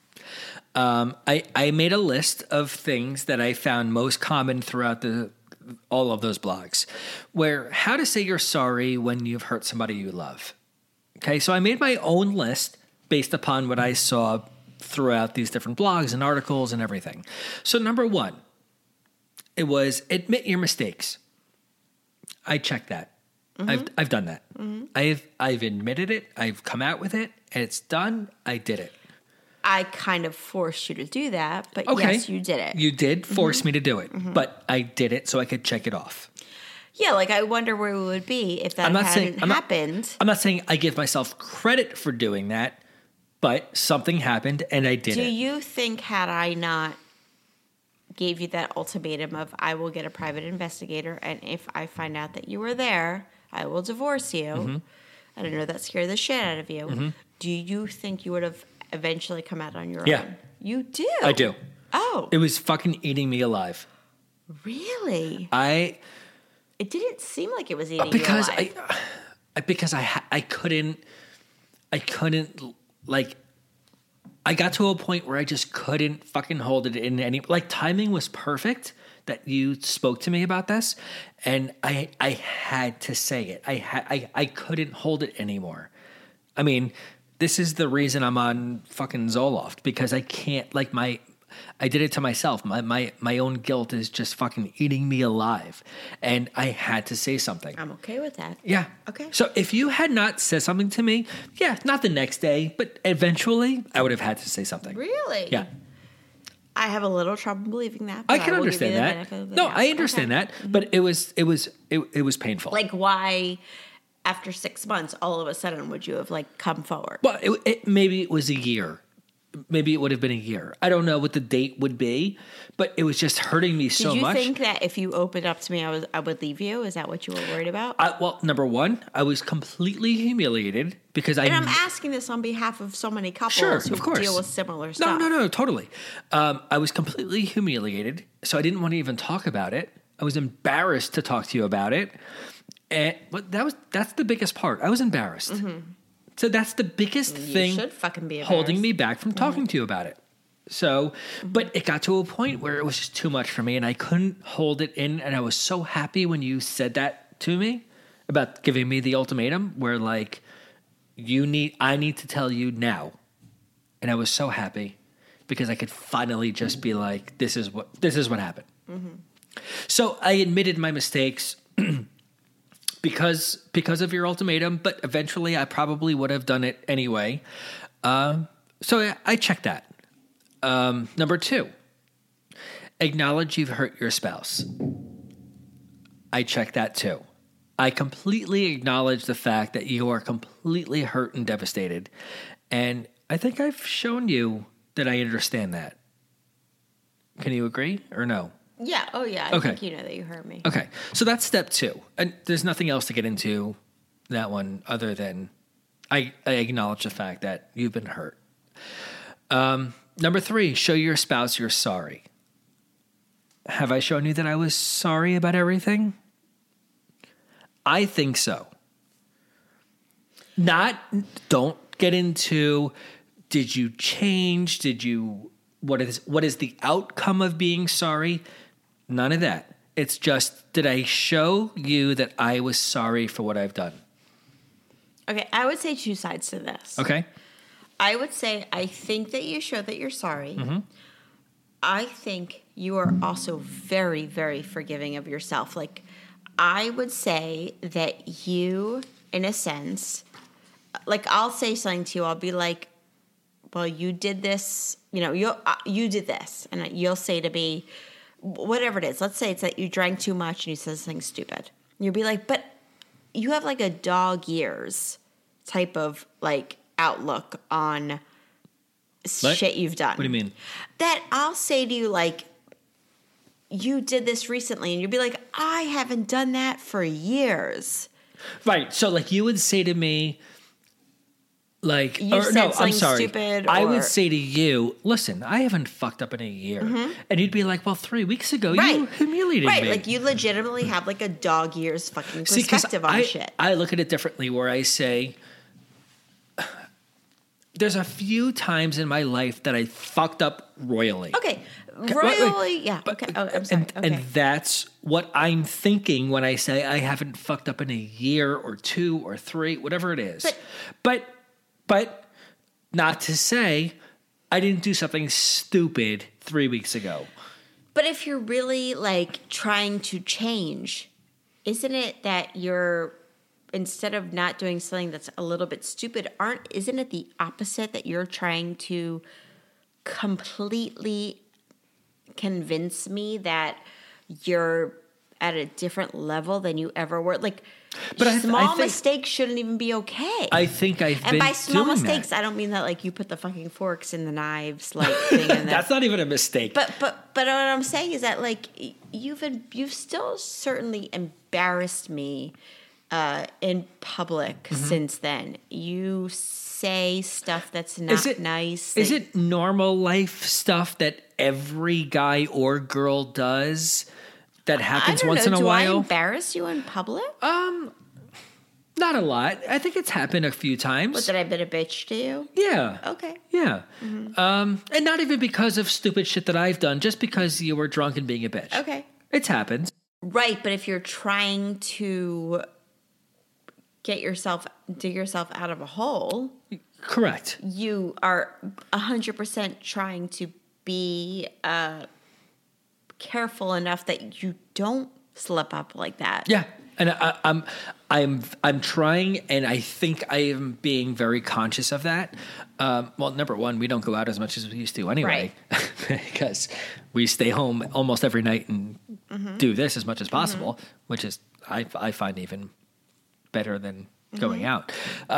I made a list of things that I found most common throughout all of those blogs, where how to say you're sorry when you've hurt somebody you love. Okay, so I made my own list based upon what I saw throughout these different blogs and articles and everything. So number one, it was admit your mistakes. I checked that. I've done that. I've admitted it. I've come out with it, and it's done. I did it. I kind of forced you to do that, but yes, you did it. You did force me to do it, but I did it so I could check it off. Yeah, like I wonder where we would be if that hadn't happened. I'm not saying I give myself credit for doing that, but something happened and I did it. Do you think had I not gave you that ultimatum of I will get a private investigator, and if I find out that you were there, I will divorce you. I don't know, that scared the shit out of you. Do you think you would have eventually come out on your own? You do? I do. Oh. It was fucking eating me alive. Really? It didn't seem like it was eating you alive. Because I couldn't, like, I got to a point where I just couldn't fucking hold it in any, like, timing was perfect that you spoke to me about this, and I had to say it. I couldn't hold it anymore. I mean, this is the reason I'm on fucking Zoloft, because I can't, like, I did it to myself. My own guilt is just fucking eating me alive, and I had to say something. I'm okay with that. Yeah. Okay. So if you had not said something to me, not the next day, but eventually I would have had to say something. Really? Yeah. I have a little trouble believing that. I But can will give you understand the that. benefit of the No, doubt. I understand Okay. that, but it was painful. Like, why, after 6 months, all of a sudden would you have like come forward? Well, maybe it was a year. Maybe it would have been a year. I don't know what the date would be, but it was just hurting me so Did you much. think that if you opened up to me, I would leave you? Is that what you were worried about? Well, number one, I was completely humiliated because And I'm asking this on behalf of so many couples Sure, who of course. deal with similar stuff. No, totally. I was completely humiliated, so I didn't want to even talk about it. I was embarrassed to talk to you about it, but that's the biggest part. I was embarrassed. So that's the biggest thing should fucking be holding embarrassed. me back from talking to you about it. So, but it got to a point where it was just too much for me, and I couldn't hold it in. And I was so happy when you said that to me about giving me the ultimatum, where like I need to tell you now. And I was so happy because I could finally just be like, this is what happened. So I admitted my mistakes because of your ultimatum, but eventually I probably would have done it anyway. So I checked that. Number 2, acknowledge you've hurt your spouse. I checked that too. I completely acknowledge the fact that you are completely hurt and devastated. And I think I've shown you that I understand that. Can you agree or no? Yeah. Oh, yeah. I think you know that you hurt me. Okay. So that's step 2. And there's nothing else to get into that one other than I acknowledge the fact that you've been hurt. Number 3, show your spouse you're sorry. Have I shown you that I was sorry about everything? I think so. Don't get into, did you change? What is the outcome of being sorry? None of that. It's just, did I show you that I was sorry for what I've done? Okay. I would say 2 sides to this. Okay. I would say I think that you show that you're sorry. Mm-hmm. I think you are also very, very forgiving of yourself. Like, I would say that you, in a sense, like, I'll say something to you. I'll be like, well, you did this, you did this. And you'll say to me, whatever it is. Let's say it's that you drank too much and you said something stupid. You'll be like, but you have like a dog years type of like outlook on shit you've done. What do you mean? That I'll say to you, like, you did this recently, and you'll be like, I haven't done that for years. Right. So, like, you would say to me, like, You said I'm something sorry. stupid, I or- would say to you, listen, I haven't fucked up in a year. And you'd be like, well, 3 weeks ago, you humiliated right. me. Like, you legitimately have like a dog years fucking See, 'cause perspective on shit. I look at it differently where I say, there's a few times in my life that I fucked up royally. Okay. Wait, Royally, yeah. Okay. Oh, I'm sorry. And that's what I'm thinking when I say I haven't fucked up in a year or 2 or 3, whatever it is. But not to say I didn't do something stupid 3 weeks ago. But if you're really like trying to change, isn't it that you're, instead of not doing something that's a little bit stupid, isn't it the opposite, that you're trying to completely convince me that you're at a different level than you ever were? Like, But I small think- mistakes shouldn't even be okay. I think I've and been by small doing mistakes, that. I don't mean that like you put the fucking forks in the knives, like thing. In That's not even a mistake. But what I'm saying is that like you've still certainly embarrassed me in public since then. You say stuff that's not nice. Is it normal life stuff that every guy or girl does that happens once in a Do while? I embarrass you in public? Not a lot. I think it's happened a few times. But that I've been a bitch to you? Yeah. Okay. Yeah. And not even because of stupid shit that I've done, just because you were drunk and being a bitch. Okay. It's happened. Right, but if you're trying to dig yourself out of a hole, Correct. you are 100% trying to be careful enough that you don't slip up like that. Yeah. And I'm trying, and I think I am being very conscious of that. Well, number one, we don't go out as much as we used to anyway, because we stay home almost every night and do this as much as possible, which is I find even better than going out.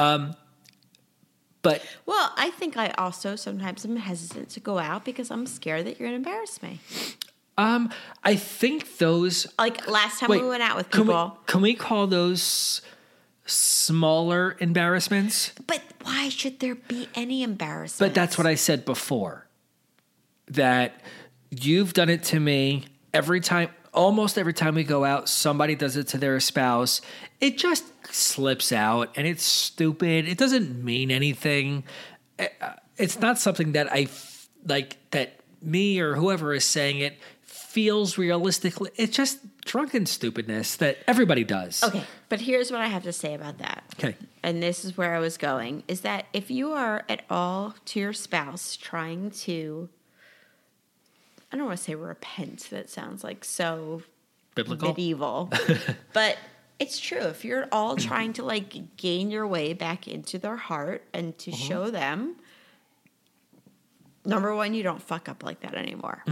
But well, I think I also sometimes am hesitant to go out because I'm scared that you're going to embarrass me. I think those Like last time we went out with people. Can we call those smaller embarrassments? But why should there be any embarrassment? But that's what I said before. That you've done it to me almost every time we go out, somebody does it to their spouse. It just slips out and it's stupid. It doesn't mean anything. It's not something that that me or whoever is saying it feels realistically. It's just drunken stupidness that everybody does. Okay, but here's what I have to say about that. Okay. And this is where I was going, is that if you are at all to your spouse trying to, I don't want to say repent, that sounds like so Biblical? medieval, but it's true. If you're all trying to like gain your way back into their heart and to show them, number one, you don't fuck up like that anymore.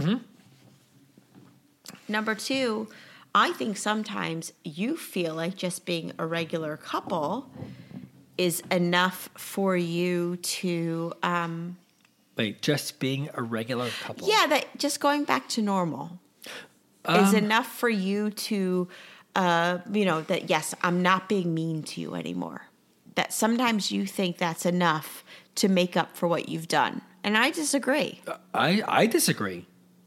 Number two, I think sometimes you feel like just being a regular couple is enough for you to... Wait, just being a regular couple? Yeah, that just going back to normal is enough for you to, that yes, I'm not being mean to you anymore. That sometimes you think that's enough to make up for what you've done. And I disagree. I disagree.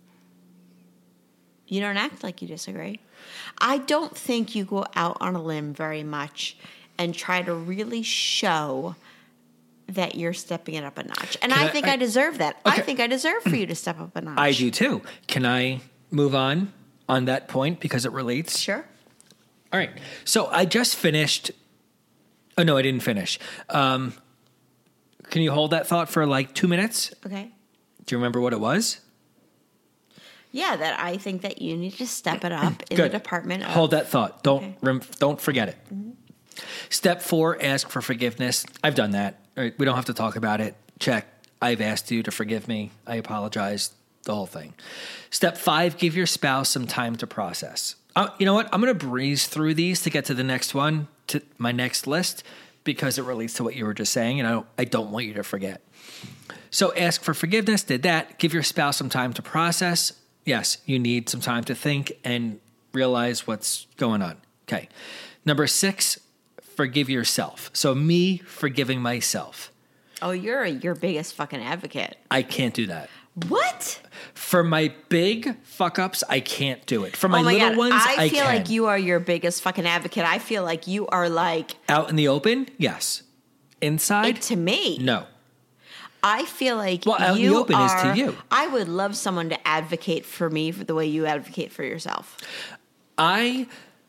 You don't act like you disagree. I don't think you go out on a limb very much and try to really show that you're stepping it up a notch. And I think I deserve that. Okay. I think I deserve for you to step up a notch. I do too. Can I move on that point because it relates? Sure. All right. So I just finished. Oh, no, I didn't finish. Can you hold that thought for like 2 minutes? Okay. Do you remember what it was? Yeah, that I think that you need to step it up in the department. Hold that thought. Don't forget it. Mm-hmm. Step 4, ask for forgiveness. I've done that. All right, we don't have to talk about it. Check. I've asked you to forgive me. I apologize. The whole thing. Step 5, give your spouse some time to process. You know what? I'm going to breeze through these to get to the next one, to my next list, because it relates to what you were just saying, and I don't want you to forget. So ask for forgiveness. Did that. Give your spouse some time to process. Yes, you need some time to think and realize what's going on. Okay. Number 6, forgive yourself. So me forgiving myself. Oh, you're your biggest fucking advocate. I can't do that. What? For my big fuck ups, I can't do it. For my little ones, I feel can. like you are your biggest fucking advocate. I feel like you are like... Out in the open? Yes. Inside? To me? No. I feel like out in the open is to you. I would love someone to advocate for me for the way you advocate for yourself. I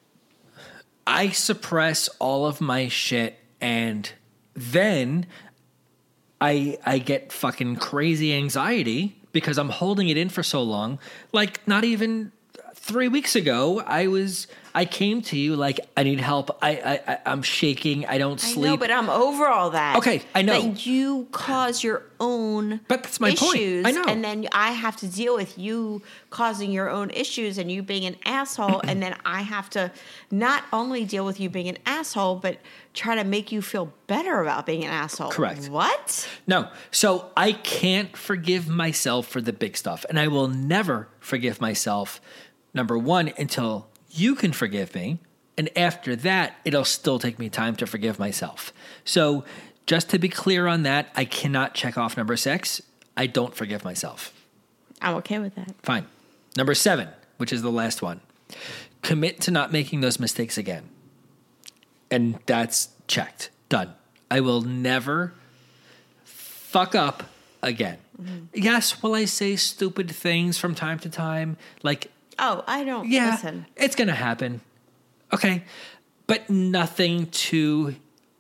suppress all of my shit, and then I get fucking crazy anxiety because I'm holding it in for so long. Like, not even 3 weeks ago, I came to you like, I need help. I'm shaking. I don't sleep. I know, but I'm over all that. Okay, I know. That you cause your own but that's my issues. Point. I know. And then I have to deal with you causing your own issues and you being an asshole. And then I have to not only deal with you being an asshole, but try to make you feel better about being an asshole. Correct. What? No. So I can't forgive myself for the big stuff. And I will never forgive myself, number one, until you can forgive me. And after that, it'll still take me time to forgive myself. So just to be clear on that, I cannot check off number 6. I don't forgive myself. I'm okay with that. Fine. Number 7, which is the last one. Commit to not making those mistakes again. And that's checked. Done. I will never fuck up again. Mm-hmm. Yes, will I say stupid things from time to time? Like, oh, I don't listen. It's going to happen. Okay. But nothing to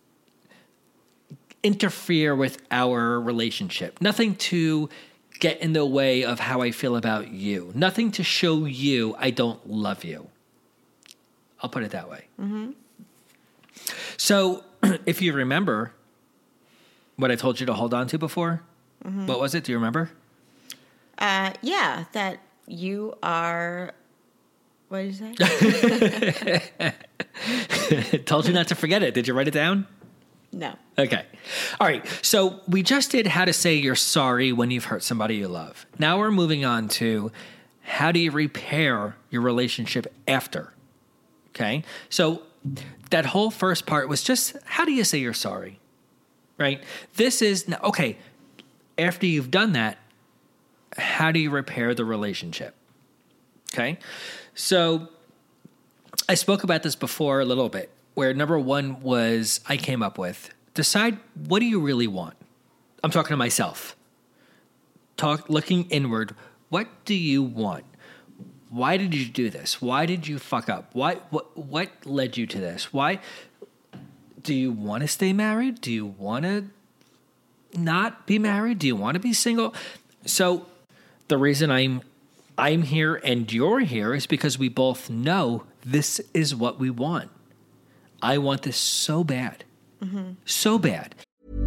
interfere with our relationship. Nothing to get in the way of how I feel about you. Nothing to show you I don't love you. I'll put it that way. Mm-hmm. So if you remember what I told you to hold on to before, what was it? Do you remember? Yeah, that you are, what did you say? Told you not to forget it. Did you write it down? No. Okay. All right. So we just did how to say you're sorry when you've hurt somebody you love. Now we're moving on to how do you repair your relationship after? Okay. So that whole first part was just how do you say you're sorry? Right? This is, okay, after you've done that, how do you repair the relationship? Okay. So I spoke about this before a little bit, where number one was I came up with, decide what do you really want? I'm talking to myself. Looking inward, what do you want? Why did you do this? Why did you fuck up? What led you to this? Why do you want to stay married? Do you want to not be married? Do you want to be single? So the reason I'm here and you're here is because we both know this is what we want. I want this so bad. So bad.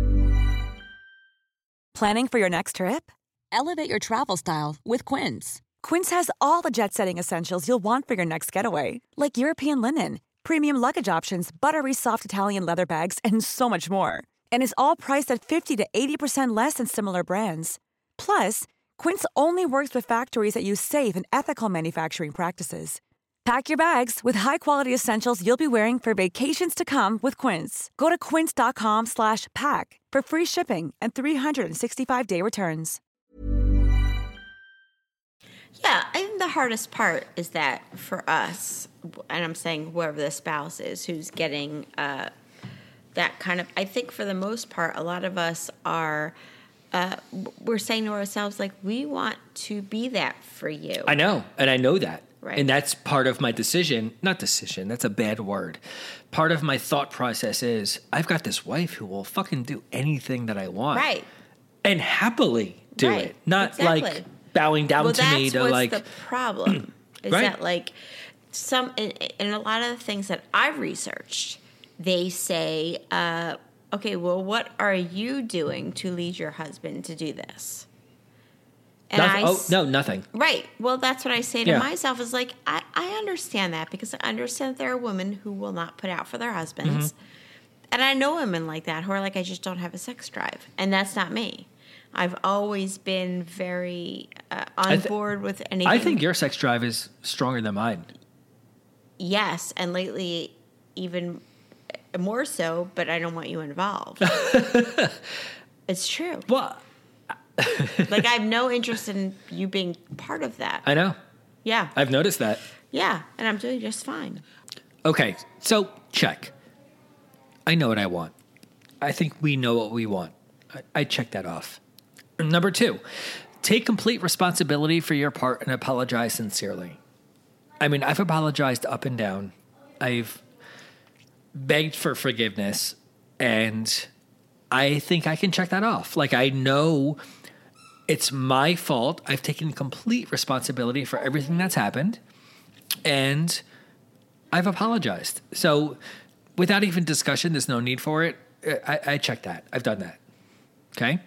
Planning for your next trip? Elevate your travel style with Quince. Quince has all the jet-setting essentials you'll want for your next getaway, like European linen, premium luggage options, buttery soft Italian leather bags, and so much more. And is all priced at 50 to 80% less than similar brands. Plus, Quince only works with factories that use safe and ethical manufacturing practices. Pack your bags with high-quality essentials you'll be wearing for vacations to come with Quince. Go to quince.com/pack for free shipping and 365-day returns. Yeah, I think the hardest part is that for us, and I'm saying whoever the spouse is who's getting that kind of, I think for the most part, a lot of us are, we're saying to ourselves, like, we want to be that for you. I know, and I know that. Right. And that's part of my decision. Not decision, that's a bad word. Part of my thought process is I've got this wife who will fucking do anything that I want. Right. And happily do Right. it. Not Exactly. like bowing down to me to like. That's the problem. Is Right. that like in a lot of the things that I've researched, they say, okay, well, what are you doing to lead your husband to do this? And nothing. Right. Well, that's what I say to Yeah. myself is like, I understand that because I understand that there are women who will not put out for their husbands. And I know women like that who are like, I just don't have a sex drive. And that's not me. I've always been very on board with anything. I think your sex drive is stronger than mine. Yes. And lately, even more so, but I don't want you involved. It's true. Well, Like, I have no interest in you being part of that. I know. Yeah. I've noticed that. Yeah. And I'm doing just fine. Okay, so check. I know what I want. I think we know what we want. I check that off. Number 2, take complete responsibility for your part and apologize sincerely. I mean, I've apologized up and down. I've begged for forgiveness, and I think I can check that off. Like, I know it's my fault. I've taken complete responsibility for everything that's happened, and I've apologized. So without even discussion, there's no need for it. I check that. I've done that. Okay?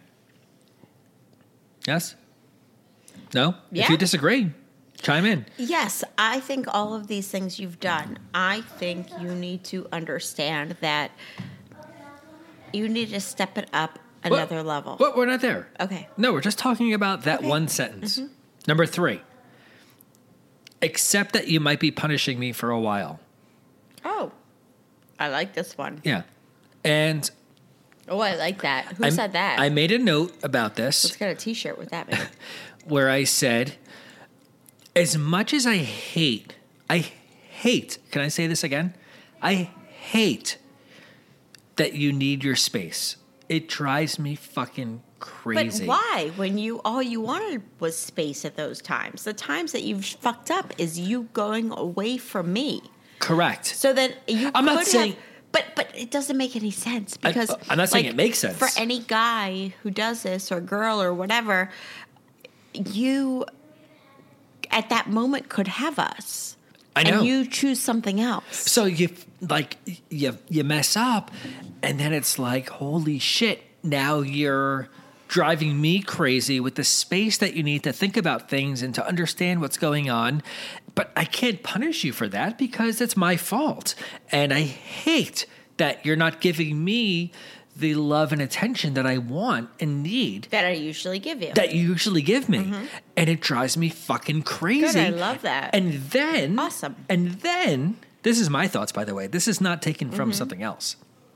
Yes? No? Yeah. If you disagree, chime in. Yes, I think all of these things you've done, I think you need to understand that you need to step it up another level. Well, we're not there. Okay. No, we're just talking about that one sentence. Number 3, accept that you might be punishing me for a while. Oh, I like this one. Yeah. And Oh, I like that. Who said that? I made a note about this. Let's get a T-shirt with that, maybe. Where I said, as much as I hate, can I say this again? I hate that you need your space. It drives me fucking crazy. But why? When all you wanted was space at those times. The times that you've fucked up is you going away from me. Correct. So then you I'm could not saying... have, but it doesn't make any sense because I'm not saying it makes sense. For any guy who does this or girl or whatever, you at that moment could have us. I know. And you choose something else. So you mess up, and then it's like, holy shit, now you're driving me crazy with the space that you need to think about things and to understand what's going on. But I can't punish you for that because it's my fault. And I hate that you're not giving me the love and attention that I want and need. That I usually give you. That you usually give me. And it drives me fucking crazy. Good, I love that. And then... Awesome. And then... This is my thoughts, by the way. This is not taken from something else.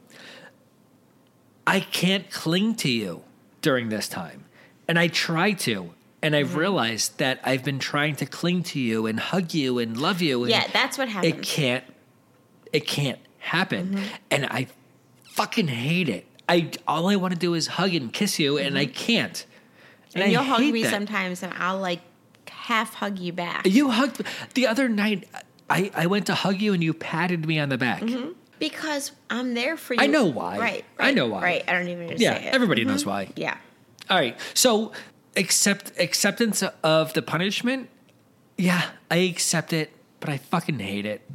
I can't cling to you during this time. And I try to. And I've realized that I've been trying to cling to you and hug you and love you. And yeah, that's what happens. It can't happen. And I fucking hate it. All I want to do is hug and kiss you, and I can't. And you'll hug me sometimes, and I'll like half hug you back. You hugged the other night. I went to hug you, and you patted me on the back. Because I'm there for you. I know why. Right. I know why. Right. I don't even need to say it. Everybody knows why. Yeah. All right. So acceptance of the punishment. Yeah, I accept it, but I fucking hate it.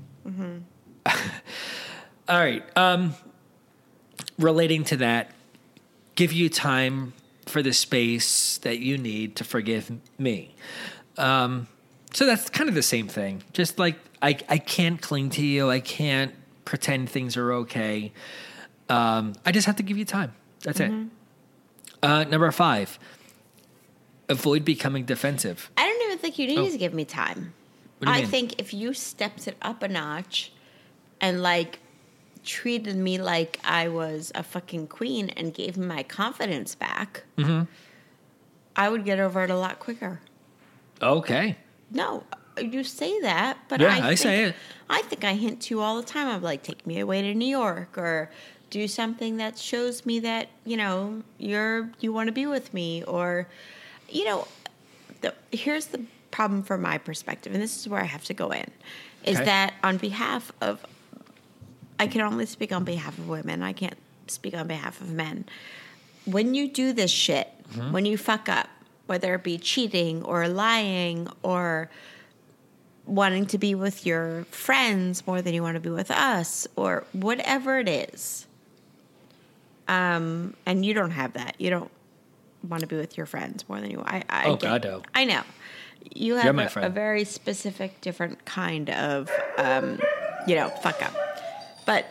All right. Relating to that, give you time for the space that you need to forgive me. So that's kind of the same thing. Just like I can't cling to you. I can't pretend things are okay. I just have to give you time. That's it. Number 5, avoid becoming defensive. I don't even think you need to give me time. What do you I mean? think if you stepped it up a notch and like treated me like I was a fucking queen and gave me my confidence back, I would get over it a lot quicker. Okay. No, you say that, but Yeah, I say it. I think I hint to you all the time. I'm like, take me away to New York, or do something that shows me that you want to be with me, or here's the problem from my perspective, and this is where I have to go in, is that on behalf of, I can only speak on behalf of women. I can't speak on behalf of men. When you do this shit, when you fuck up, whether it be cheating or lying or wanting to be with your friends more than you want to be with us or whatever it is, and you don't have that. You don't want to be with your friends more than you. God, no. I know. You You're have my a friend. very specific, different kind of, fuck up. But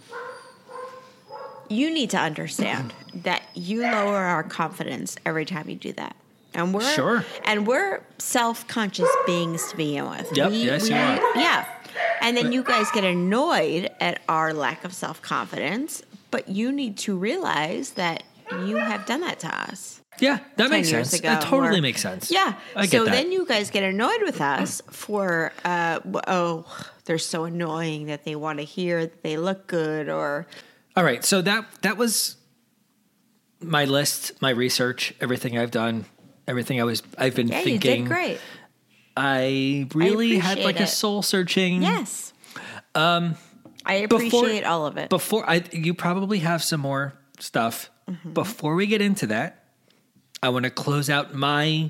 you need to understand that you lower our confidence every time you do that. And we're self-conscious beings to begin with. Yep, yes, you are. Yeah. And then you guys get annoyed at our lack of self-confidence, but you need to realize that you have done that to us. Yeah, that makes 10 years sense. ago, That totally or- makes sense. Yeah. I get so that. then you guys get annoyed with us for, they're so annoying that they want to hear that they look good, or All right, so that was my list, my research, everything I've done, everything I've been yeah, thinking. you did great. I really had appreciate like a it. soul searching. Yes. I appreciate all of it. You probably have some more stuff. Before we get into that, I want to close out my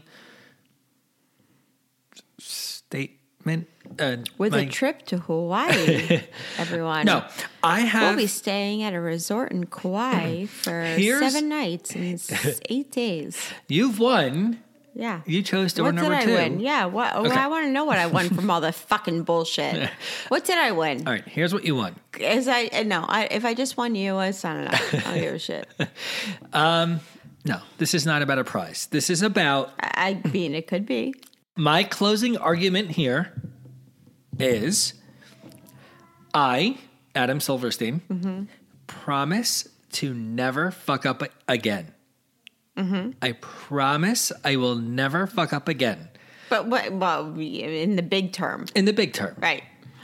statement. With a trip to Hawaii, everyone. No, I have. We'll be staying at a resort in Kauai for Here's- 7 nights and 8 days. You've won. Yeah. You chose door what number did 2. I win? Yeah. What? Okay. I want to know what I won from all the fucking bullshit. What did I win? All right, here's what you won. If I just won you, it's not enough. I don't give a shit. No, this is not about a prize. This is about I mean, it could be. my closing argument here is I, Adam Silverstein, promise to never fuck up again. I promise I will never fuck up again. But what? Well, in the big term, In the big term. right?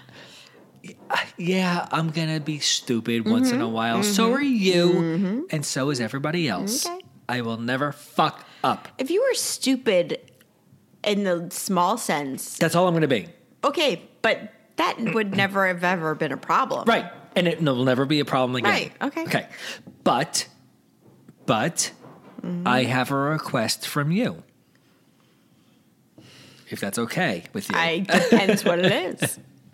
Yeah, I'm going to be stupid once in a while. So are you, and so is everybody else. Okay. I will never fuck up. If you were stupid in the small sense, That's all I'm going to be. okay, but that would never have ever been a problem, Right. And it will never be a problem again. Right, okay. Okay. But I have a request from you. If that's okay with you. It depends what it is.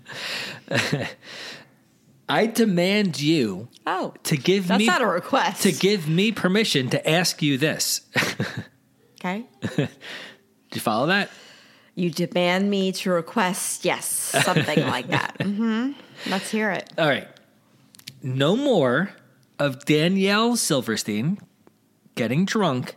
I demand you to give that's me... not a request. To give me permission to ask you this. Okay. Did you follow that? You demand me to request, yes, something like that. Mm-hmm. Let's hear it. All right. No more of Danielle Silverstein getting drunk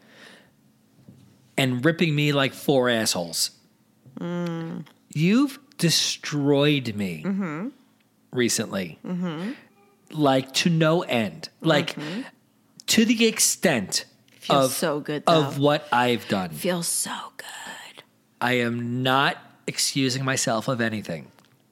and ripping me like 4 assholes. You've destroyed me recently. Like to no end. Like to the extent Feels so good, though. of what I've done. Feels so good. I am not excusing myself of anything.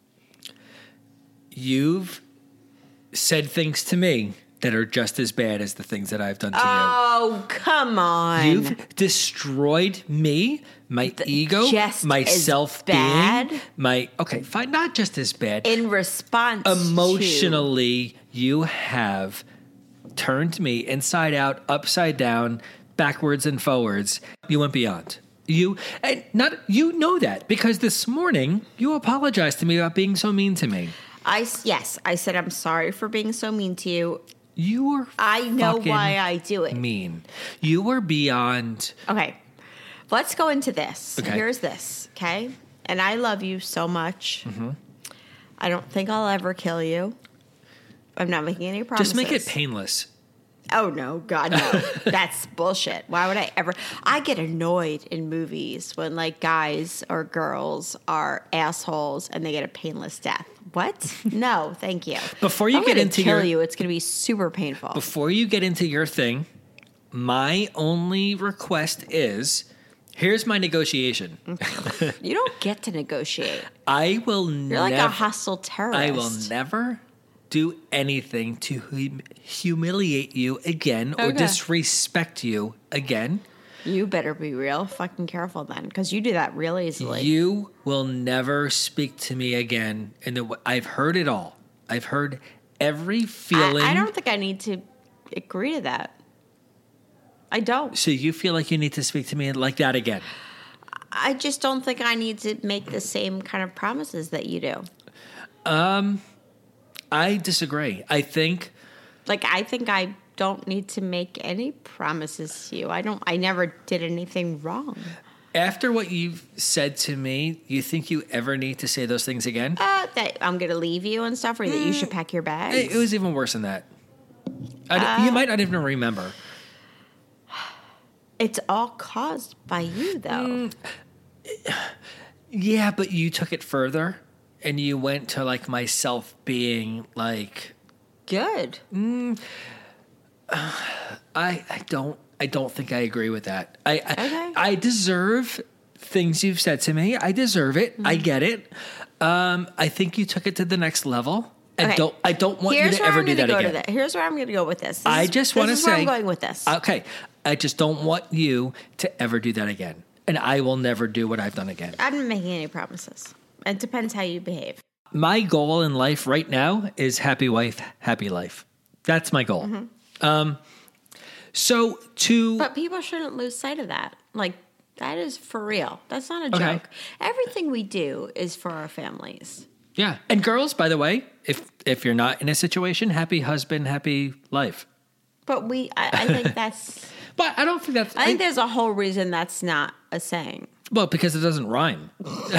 You've said things to me that are just as bad as the things that I've done to you. Oh, come on. You've destroyed me, my ego, just my as self-being, bad? my... Okay, fine, not just as bad. In response Emotionally, you have turned me inside out, upside down, backwards and forwards. You went beyond. You know that because this morning you apologized to me about being so mean to me. I said I'm sorry for being so mean to you. You were I know fucking why I do it. mean. You were beyond... Okay, let's go into this. Okay. Here's this, okay? And I love you so much. I don't think I'll ever kill you. I'm not making any promises. Just make it painless. Oh, no. God, no. That's bullshit. Why would I ever? I get annoyed in movies when, like, guys or girls are assholes and they get a painless death. What? No, thank you. Before you I'm get gonna into kill your... you, it's going to be super painful. Before you get into your thing, my only request is... Here's my negotiation. You don't get to negotiate. I will You're like a hostile terrorist. I will never do anything to humiliate you again or disrespect you again. You better be real fucking careful then, because you do that real easily. You will never speak to me again. And I've heard it all. I've heard every feeling. I don't think I need to agree to that. I don't. So you feel like you need to speak to me like that again? I just don't think I need to make the same kind of promises that you do. I disagree. I think I don't need to make any promises to you. I never did anything wrong. after what you've said to me, you think you ever need to say those things again? That I'm going to leave you and stuff, or that you should pack your bags. It was even worse than that. You might not even remember. It's all caused by you, though. Yeah, but you took it further, and you went to like myself being like Good. I don't think I agree with that. Okay. I deserve things you've said to me. I deserve it. I get it. I think you took it to the next level. Okay. I don't want you to ever do that again. Here's where I'm going to go with this. I just want to say, where I'm going with this. Okay. I just don't want you to ever do that again. And I will never do what I've done again. I'm not making any promises. It depends how you behave. My goal in life right now is happy wife, happy life. That's my goal. Mm-hmm. But But people shouldn't lose sight of that. Like, that is for real. That's not a Okay. joke. Everything we do is for our families. yeah. And girls, by the way, if you're not in a situation, happy husband, happy life. But I think that's... But I don't think that's... I think there's a whole reason that's not a saying. Well, because it doesn't rhyme.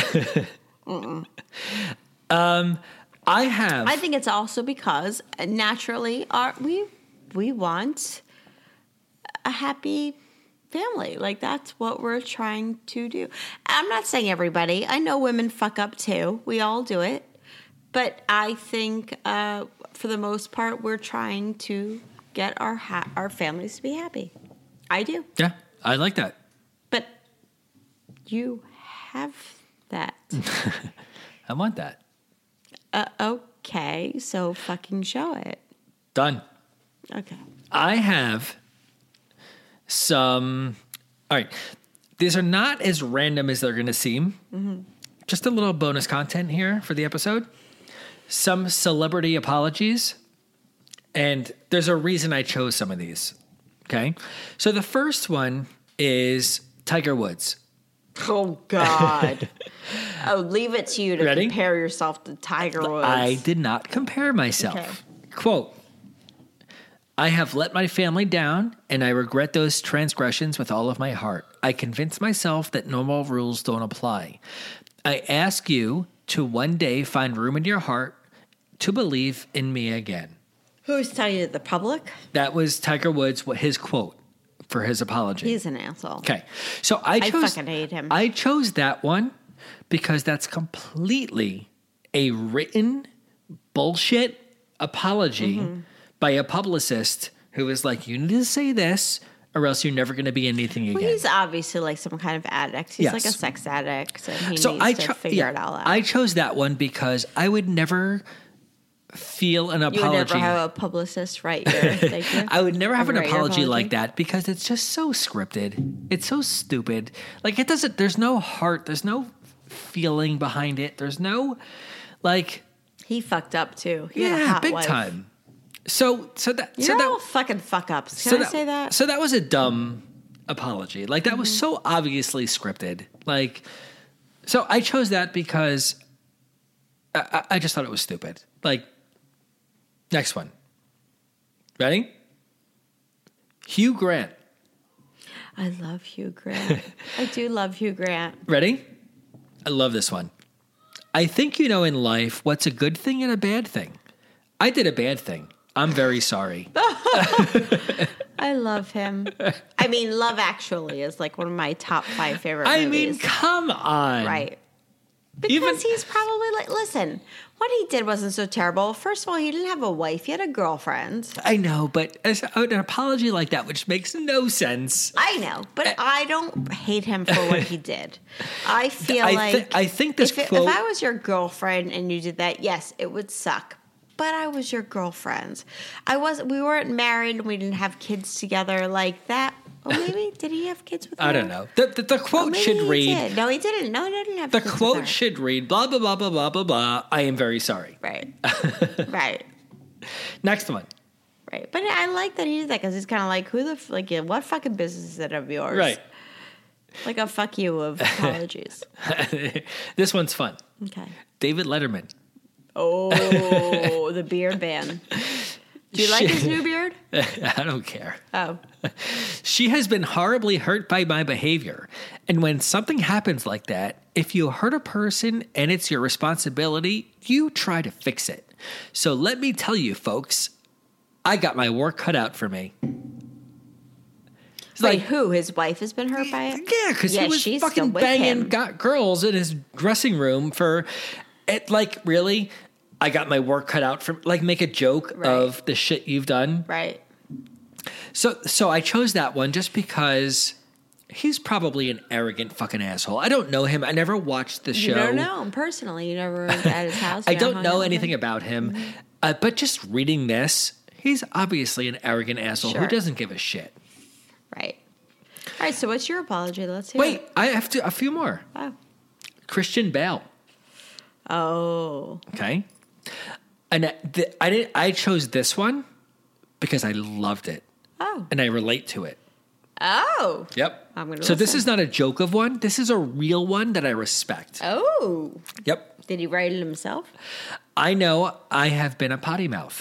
I think it's also because naturally we want a happy family. Like, that's what we're trying to do. I'm not saying everybody. I know women fuck up too. We all do it. But I think for the most part, we're trying to get our families to be happy. I do. Yeah, I like that. But you have that. I want that. Okay, so fucking show it. Done. Okay. I have some... All right. These are not as random as they're going to seem. Mm-hmm. Just a little bonus content here for the episode. Some celebrity apologies. And there's a reason I chose some of these. Okay? So the first one is Tiger Woods. Oh, God. Oh, leave it to you to Ready? compare yourself to Tiger Woods. I did not compare myself. Okay. Quote, I have let my family down, and I regret those transgressions with all of my heart. I convince myself that normal rules don't apply. I ask you to one day find room in your heart to believe in me again. Who's telling you, the public? That was Tiger Woods, his quote for his apology. He's an asshole. Okay. So I fucking hate him. I chose that one because that's completely a written bullshit apology by a publicist who is like, you need to say this or else you're never going to be anything again. Well, he's obviously like some kind of addict. He's Yes. like a sex addict, and he needs to figure it all out. I chose that one because I would never feel an apology. You would never have a publicist write your thank you? I would never have an Write your apology like that because it's just so scripted. It's so stupid. Like, it doesn't, there's no heart, there's no feeling behind it. There's no, like, He fucked up too. He had a yeah, hot big wife. time. So that, You're so all that, fucking fuck ups. so Can I say that? So that was a dumb apology. Like, that was so obviously scripted. Like, so I chose that because I just thought it was stupid. Like, next one. Ready? Hugh Grant. I love Hugh Grant. I do love Hugh Grant. Ready? I love this one. I think you know in life what's a good thing and a bad thing. I did a bad thing. I'm very sorry. I love him. I mean, Love Actually is like one of my top 5 favorite I movies. mean, come on. Right. Because he's probably like, listen, what he did wasn't so terrible. First of all, he didn't have a wife. He had a girlfriend. I know, but an apology like that, which makes no sense. I know, but I don't hate him for what he did. I feel I think this if quote... I was your girlfriend and you did that, yes, it would suck. But I was your girlfriend. We weren't married and we didn't have kids together like that. Or maybe, did he have kids with her? I don't know. The quote Maybe should he read... did. No, he didn't. No, he didn't have The kids with her. quote should read, blah, blah, blah, blah, blah, blah, blah. I am very sorry. Right. Right. Next one. Right. But I like that he did that because he's kind of like, what fucking business is it of yours? Right. Like a fuck you of apologies. This one's fun. Okay. David Letterman. Oh, the beard ban. Do you like his new beard? I don't care. Oh. She has been horribly hurt by my behavior. And when something happens like that, if you hurt a person and it's your responsibility, you try to fix it. So let me tell you, folks, I got my work cut out for me. It's Wait, who? His wife has been hurt by it? Yeah, because he was she's fucking still with banging him. got girls in his dressing room for it. Like, really? I got my work cut out for, like, make a joke Right. of the shit you've done. Right. So I chose that one just because he's probably an arrogant fucking asshole. I don't know him. I never watched the show. You don't know him personally. You never were at his house. I You don't hung know out with anything him? about him. But just reading this, he's obviously an arrogant asshole who Sure. doesn't give a shit. Right. All right, so what's your apology? Let's hear Wait, it. I have a few more. Oh. Christian Bale. Oh. Okay. And I chose this one because I loved it. Oh. And I relate to it. Oh. Yep. I'm gonna So this listen. is not a joke of one. This is a real one that I respect. Oh. Yep. Did he write it himself? I know I have been a potty mouth.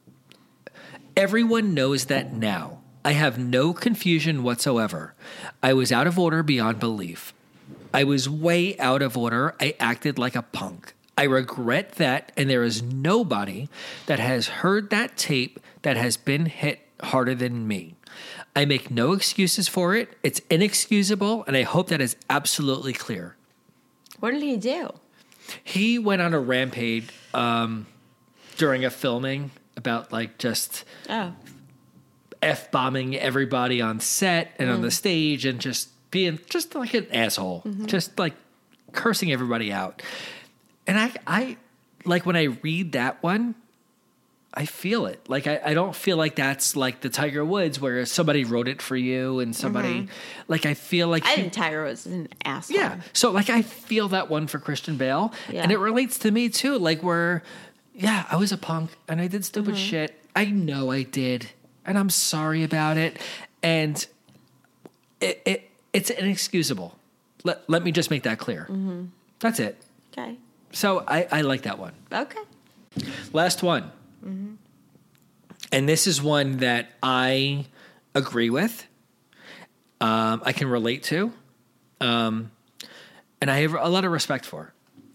Everyone knows that now. I have no confusion whatsoever. I was out of order beyond belief. I was way out of order. I acted like a punk. I regret that, and there is nobody that has heard that tape that has been hit harder than me. I make no excuses for it. It's inexcusable, and I hope that is absolutely clear. What did he do? He went on a rampage during a filming about, like, just Oh. F-bombing everybody on set and on the stage and just being just like an asshole, just like cursing everybody out. And I like when I read that one, I feel it. Like, I don't feel like that's like the Tiger Woods where somebody wrote it for you and somebody, like, I feel like I think Tiger was an asshole. yeah. So, like, I feel that one for Christian Bale. Yeah. And it relates to me, too. Like, where, yeah, I was a punk and I did stupid shit. I know I did. And I'm sorry about it. And it's inexcusable. Let me just make that clear. That's it. Okay. So I like that one. Okay. Last one. And this is one that I agree with. I can relate to. And I have a lot of respect for.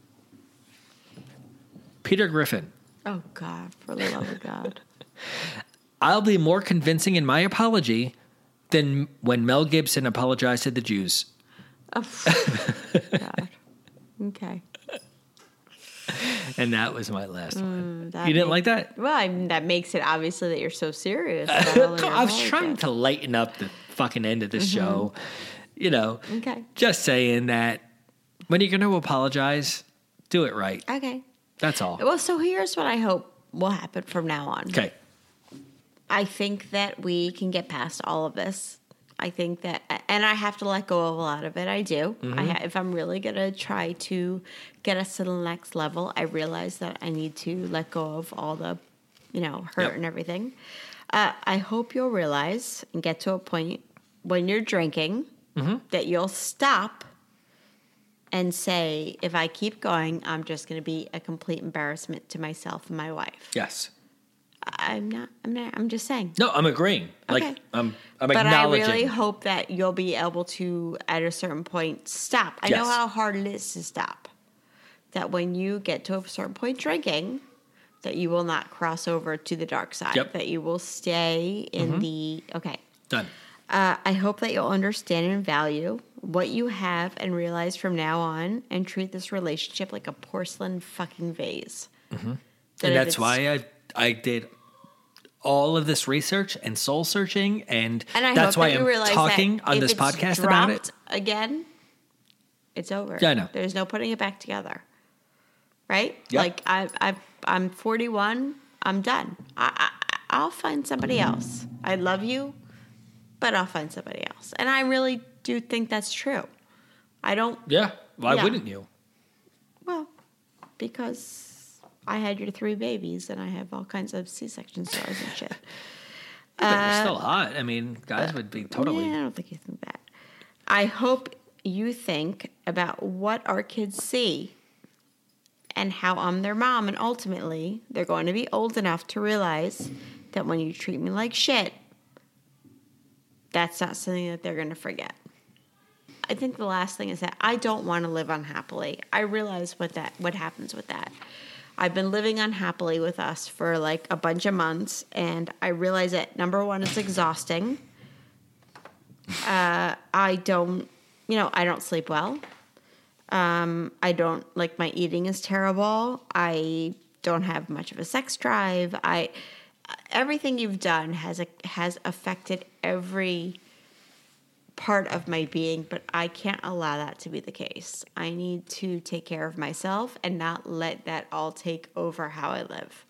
Peter Griffin. Oh, God, for the love of God. I'll be more convincing in my apology than when Mel Gibson apologized to the Jews. Oh, God. Okay. And that was my last one. You didn't like that? Well, that makes it obviously that you're so serious. About I was trying to lighten up the fucking end of the show. You know, Okay. just saying that when you're going to apologize, do it right. Okay. That's all. Well, so here's what I hope will happen from now on. Okay. I think that we can get past all of this. I think that, and I have to let go of a lot of it. I do. If I'm really going to try to get us to the next level, I realize that I need to let go of all the, hurt and everything. I hope you'll realize and get to a point when you're drinking that you'll stop and say, if I keep going, I'm just going to be a complete embarrassment to myself and my wife. Yes. I'm not, I'm just saying. No, I'm agreeing. Okay. Like, I'm But acknowledging. I really hope that you'll be able to, at a certain point, stop. I know how hard it is to stop. That when you get to a certain point drinking, that you will not cross over to the dark side. Yep. That you will stay in the, okay. Done. I hope that you'll understand and value what you have and realize from now on and treat this relationship like a porcelain fucking vase. And that's why I did all of this research and soul searching, and I that's hope why that you I'm realize talking that on if this it's podcast about it. dropped again, it's over. Yeah, I know. There's no putting it back together. Right? Yep. Like I'm 41. I'm done. I'll find somebody else. I love you, but I'll find somebody else. And I really do think that's true. I don't. Yeah. Why Yeah. wouldn't you? Well, because I had your 3 babies and I have all kinds of C-section scars and shit. But you're still hot. I mean, guys would be totally. Yeah, I don't think you think that. I hope you think about what our kids see and how I'm their mom. And ultimately, they're going to be old enough to realize that when you treat me like shit, that's not something that they're going to forget. I think the last thing is that I don't want to live unhappily. I realize what happens with that. I've been living unhappily with us for like a bunch of months, and I realize that, number one, it's exhausting. I don't sleep well. I don't, like, my eating is terrible. I don't have much of a sex drive. Everything you've done has affected every part of my being, but I can't allow that to be the case. I need to take care of myself and not let that all take over how I live.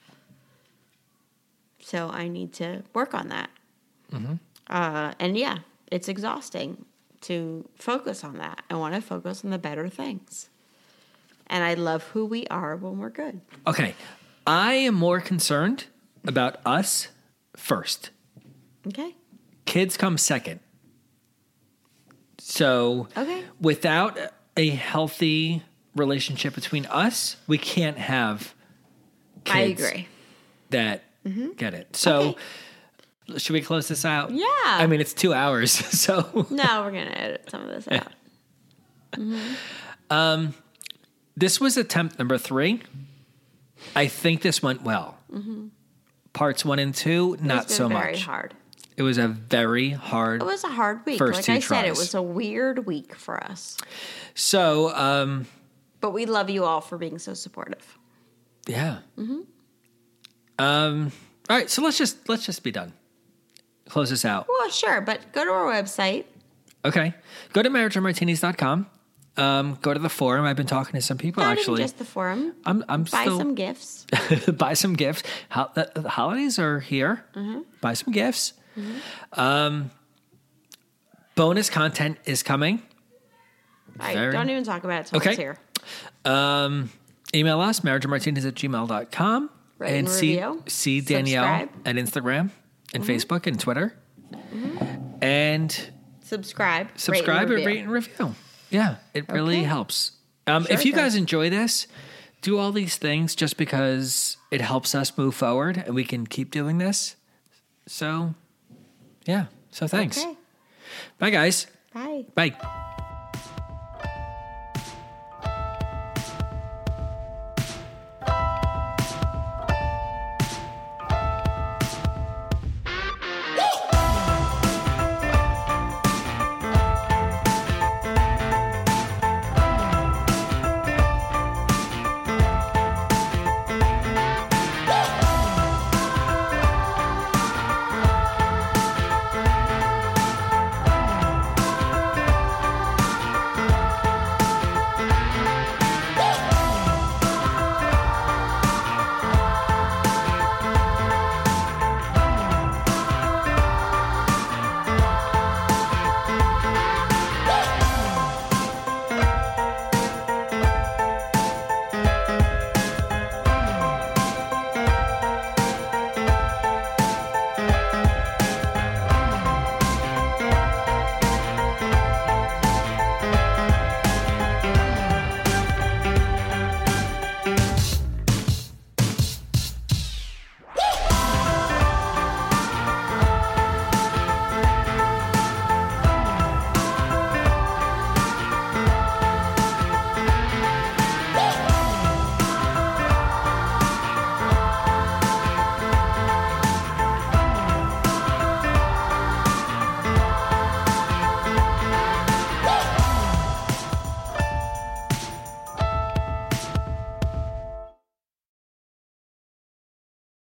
So I need to work on that. And yeah, it's exhausting to focus on that. I want to focus on the better things. And I love who we are when we're good. Okay. I am more concerned about us first. Okay? Kids come second. So Okay. without a healthy relationship between us, we can't have kids I agree. that get it. So Okay. should we close this out? Yeah. I mean, it's 2 hours, so. No, we're going to edit some of this out. This was attempt number 3. I think this went well. Parts 1 and 2, not It's so been much. very hard. It was a very hard. It was a hard week. First Like 2 I said, it tries. was a weird week for us. So, But we love you all for being so supportive. yeah. All right, so let's just be done. Close this out. Well, sure, but go to our website. Okay. Go to marriageandmartinis.com. Go to the forum. I've been talking to some people Not actually. even just the forum. I'm Buy still some gifts. buy some gifts. The holidays are here. Buy some gifts. Bonus content is coming. Don't even talk about it till Okay. it's here. Email us, marriageandmartinis@gmail.com. Rate and and see review. Danielle Subscribe. at Instagram and Facebook and Twitter. And Subscribe. subscribe rate and and rate and review. Yeah, it really helps. If you guys enjoy this, do all these things just because it helps us move forward and we can keep doing this. So, yeah. So thanks. Okay. Bye, guys. Bye. Bye.